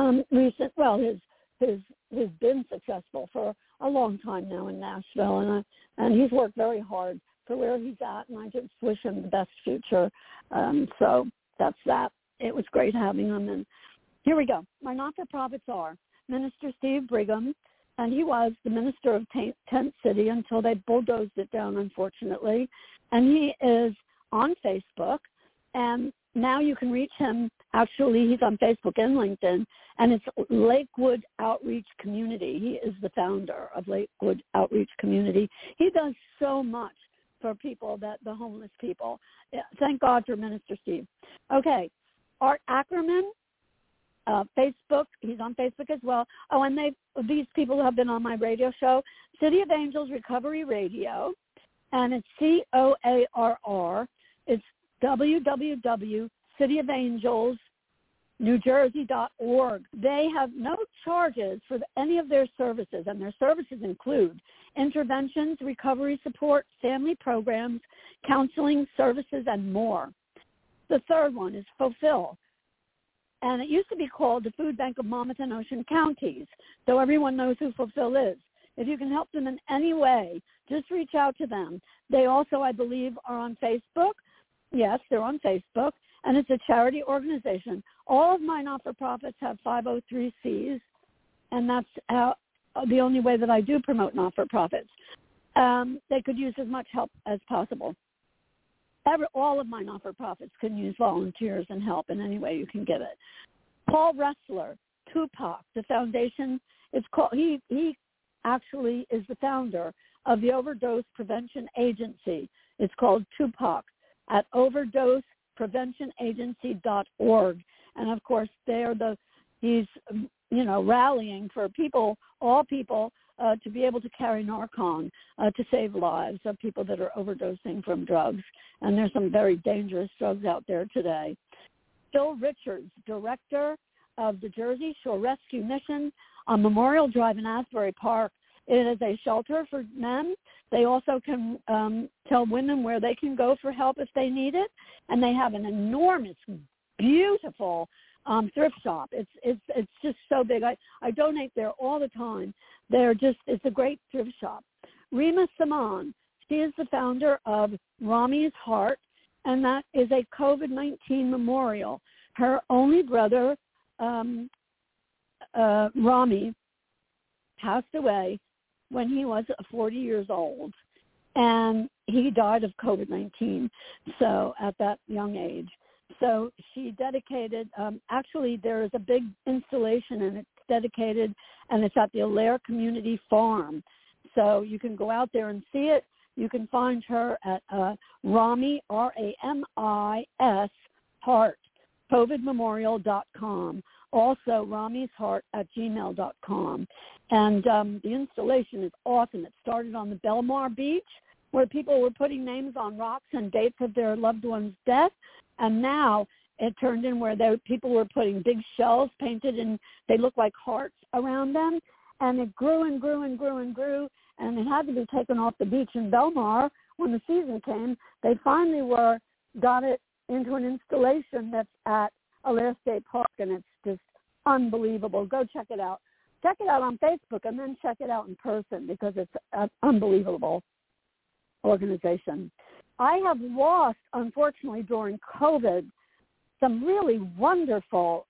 B: he's been successful for a long time now in Nashville, and he's worked very hard for where he's at, and I just wish him the best future. So that's that. It was great having him. And here we go. My not-for-profits are Minister Steve Brigham, and he was the minister of Tent City until they bulldozed it down, unfortunately. And he is on Facebook, and now you can reach him. Actually, he's on Facebook and LinkedIn, and it's Lakewood Outreach Community. He is the founder of Lakewood Outreach Community. He does so much for people, the homeless people. Thank God for Minister Steve. Okay, Art Ackerman, Facebook. He's on Facebook as well. Oh, and these people have been on my radio show, City of Angels Recovery Radio, and it's COARR. It's www.cityofangelnewjersey.org. They have no charges for any of their services, and their services include interventions, recovery support, family programs, counseling services, and more. The third one is Fulfill. And it used to be called the Food Bank of Monmouth and Ocean Counties, so everyone knows who Fulfill is. If you can help them in any way, just reach out to them. They also, I believe, are on Facebook. Yes, they're on Facebook, and it's a charity organization. All of my not-for-profits have 503Cs, and that's the only way that I do promote not-for-profits. They could use as much help as possible. All of my not-for-profits can use volunteers and help in any way you can give it. Paul Ressler, Tupac, the foundation is called. He actually is the founder of the Overdose Prevention Agency. It's called Tupac at overdosepreventionagency.org. And of course, he's rallying for people, all people, to be able to carry Narcan to save lives of people that are overdosing from drugs. And there's some very dangerous drugs out there today. Phil Richards, director of the Jersey Shore Rescue Mission on Memorial Drive in Asbury Park. It is a shelter for men. They also can tell women where they can go for help if they need it. And they have an enormous, beautiful thrift shop. It's just so big. I donate there all the time. It's a great thrift shop. Rima Saman, she is the founder of Rami's Heart, and that is a COVID-19 memorial. Her only brother, Rami, passed away when he was 40 years old, and he died of COVID-19, so at that young age. So she dedicated, actually there is a big installation and it's dedicated, and it's at the Allaire Community Farm. So you can go out there and see it. You can find her at Rami, R-A-M-I-S, Heart, COVIDmemorial.com. Also, Rami's Heart at gmail.com. And the installation is awesome. It started on the Belmar Beach, where people were putting names on rocks and dates of their loved one's death. And now it turned in where people were putting big shells painted, and they look like hearts around them. And it grew and grew and grew and grew, and it had to be taken off the beach in Belmar when the season came. They finally got it into an installation that's at Allaire State Park, and it's just unbelievable. Go check it out. Check it out on Facebook, and then check it out in person, because it's an unbelievable organization. I have lost, unfortunately, during COVID, some really wonderful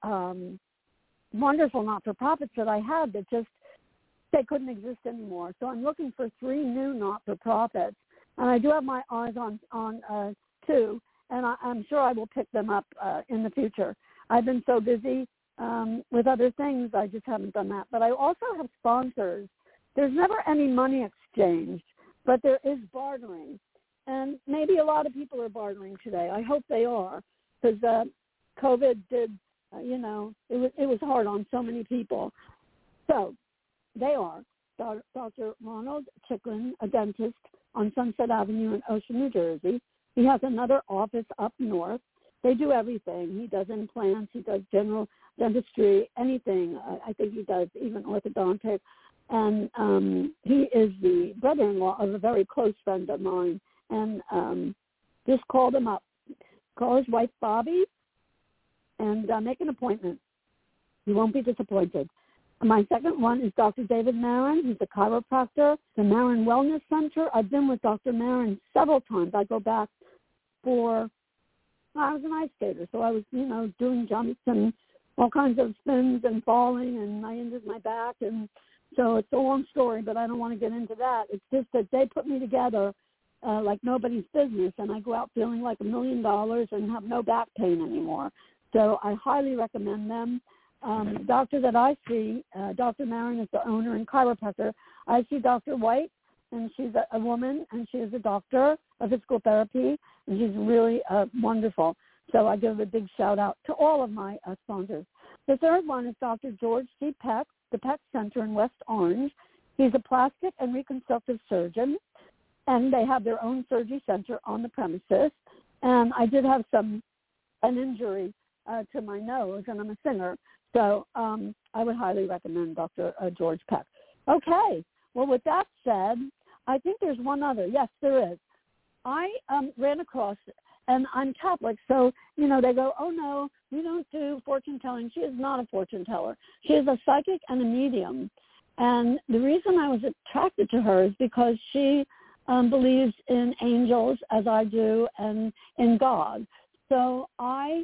B: not-for-profits that I had that they couldn't exist anymore. So I'm looking for 3 new not-for-profits, and I do have my eyes on 2, and I'm sure I will pick them up in the future. I've been so busy with other things, I just haven't done that. But I also have sponsors. There's never any money exchanged, but there is bartering. And maybe a lot of people are bartering today. I hope they are, because COVID did, it was hard on so many people. So they are. Dr. Ronald Chicklin, a dentist on Sunset Avenue in Ocean, New Jersey. He has another office up north. They do everything. He does implants. He does general dentistry, anything. I think he does even orthodontic. And he is the brother-in-law of a very close friend of mine. And just call them up. Call his wife, Bobby, and make an appointment. You won't be disappointed. My second one is Dr. David Marin. He's a chiropractor, the Marin Wellness Center. I've been with Dr. Marin several times. I go back I was an ice skater, so I was, doing jumps and all kinds of spins and falling, and I injured my back. And so it's a long story, but I don't want to get into that. It's just that they put me together like nobody's business, and I go out feeling like $1 million and have no back pain anymore. So I highly recommend them. The doctor that I see, Dr. Marin is the owner and chiropractor. I see Dr. White, and she's a woman, and she is a doctor of physical therapy, and she's really wonderful. So I give a big shout-out to all of my sponsors. The third one is Dr. George C. Peck, the Peck Center in West Orange. He's a plastic and reconstructive surgeon, and they have their own surgery center on the premises. And I did have an injury to my nose, and I'm a singer, so I would highly recommend Dr. George Peck. Okay, well, with that said, I think there's one other. Yes, there is. I ran across and I'm Catholic. So, they go, oh, no, we don't do fortune telling. She is not a fortune teller. She is a psychic and a medium. And the reason I was attracted to her is because she believes in angels, as I do, and in God. So I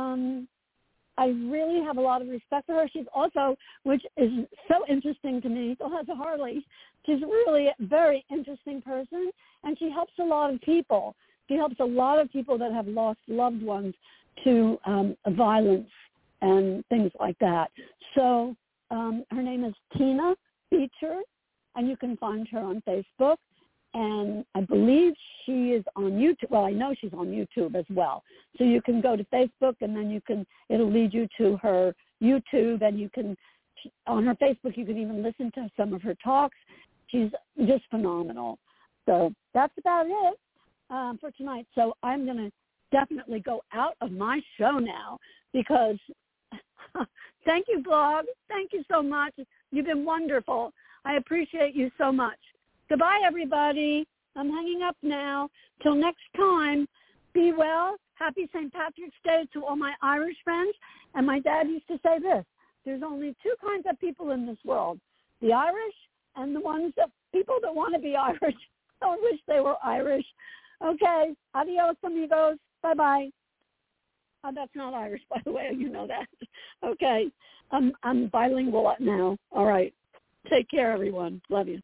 B: really have a lot of respect for her. She's also, which is so interesting to me, so has a Harley. She's really a very interesting person, and she helps a lot of people. She helps a lot of people that have lost loved ones to violence and things like that. So her name is Tina Beecher, and you can find her on Facebook. And I believe she is on YouTube. Well, I know she's on YouTube as well. So you can go to Facebook, and then it'll lead you to her YouTube, and on her Facebook, you can even listen to some of her talks. She's just phenomenal. So that's about it for tonight. So I'm going to definitely go out of my show now because thank you, blog. Thank you so much. You've been wonderful. I appreciate you so much. Goodbye, everybody. I'm hanging up now. Till next time, be well. Happy St. Patrick's Day to all my Irish friends. And my dad used to say this, there's only two kinds of people in this world, the Irish and the people that want to be Irish. I wish they were Irish. Okay. Adios, amigos. Bye-bye. Oh, that's not Irish, by the way. You know that. Okay. I'm bilingual now. All right. Take care, everyone. Love you.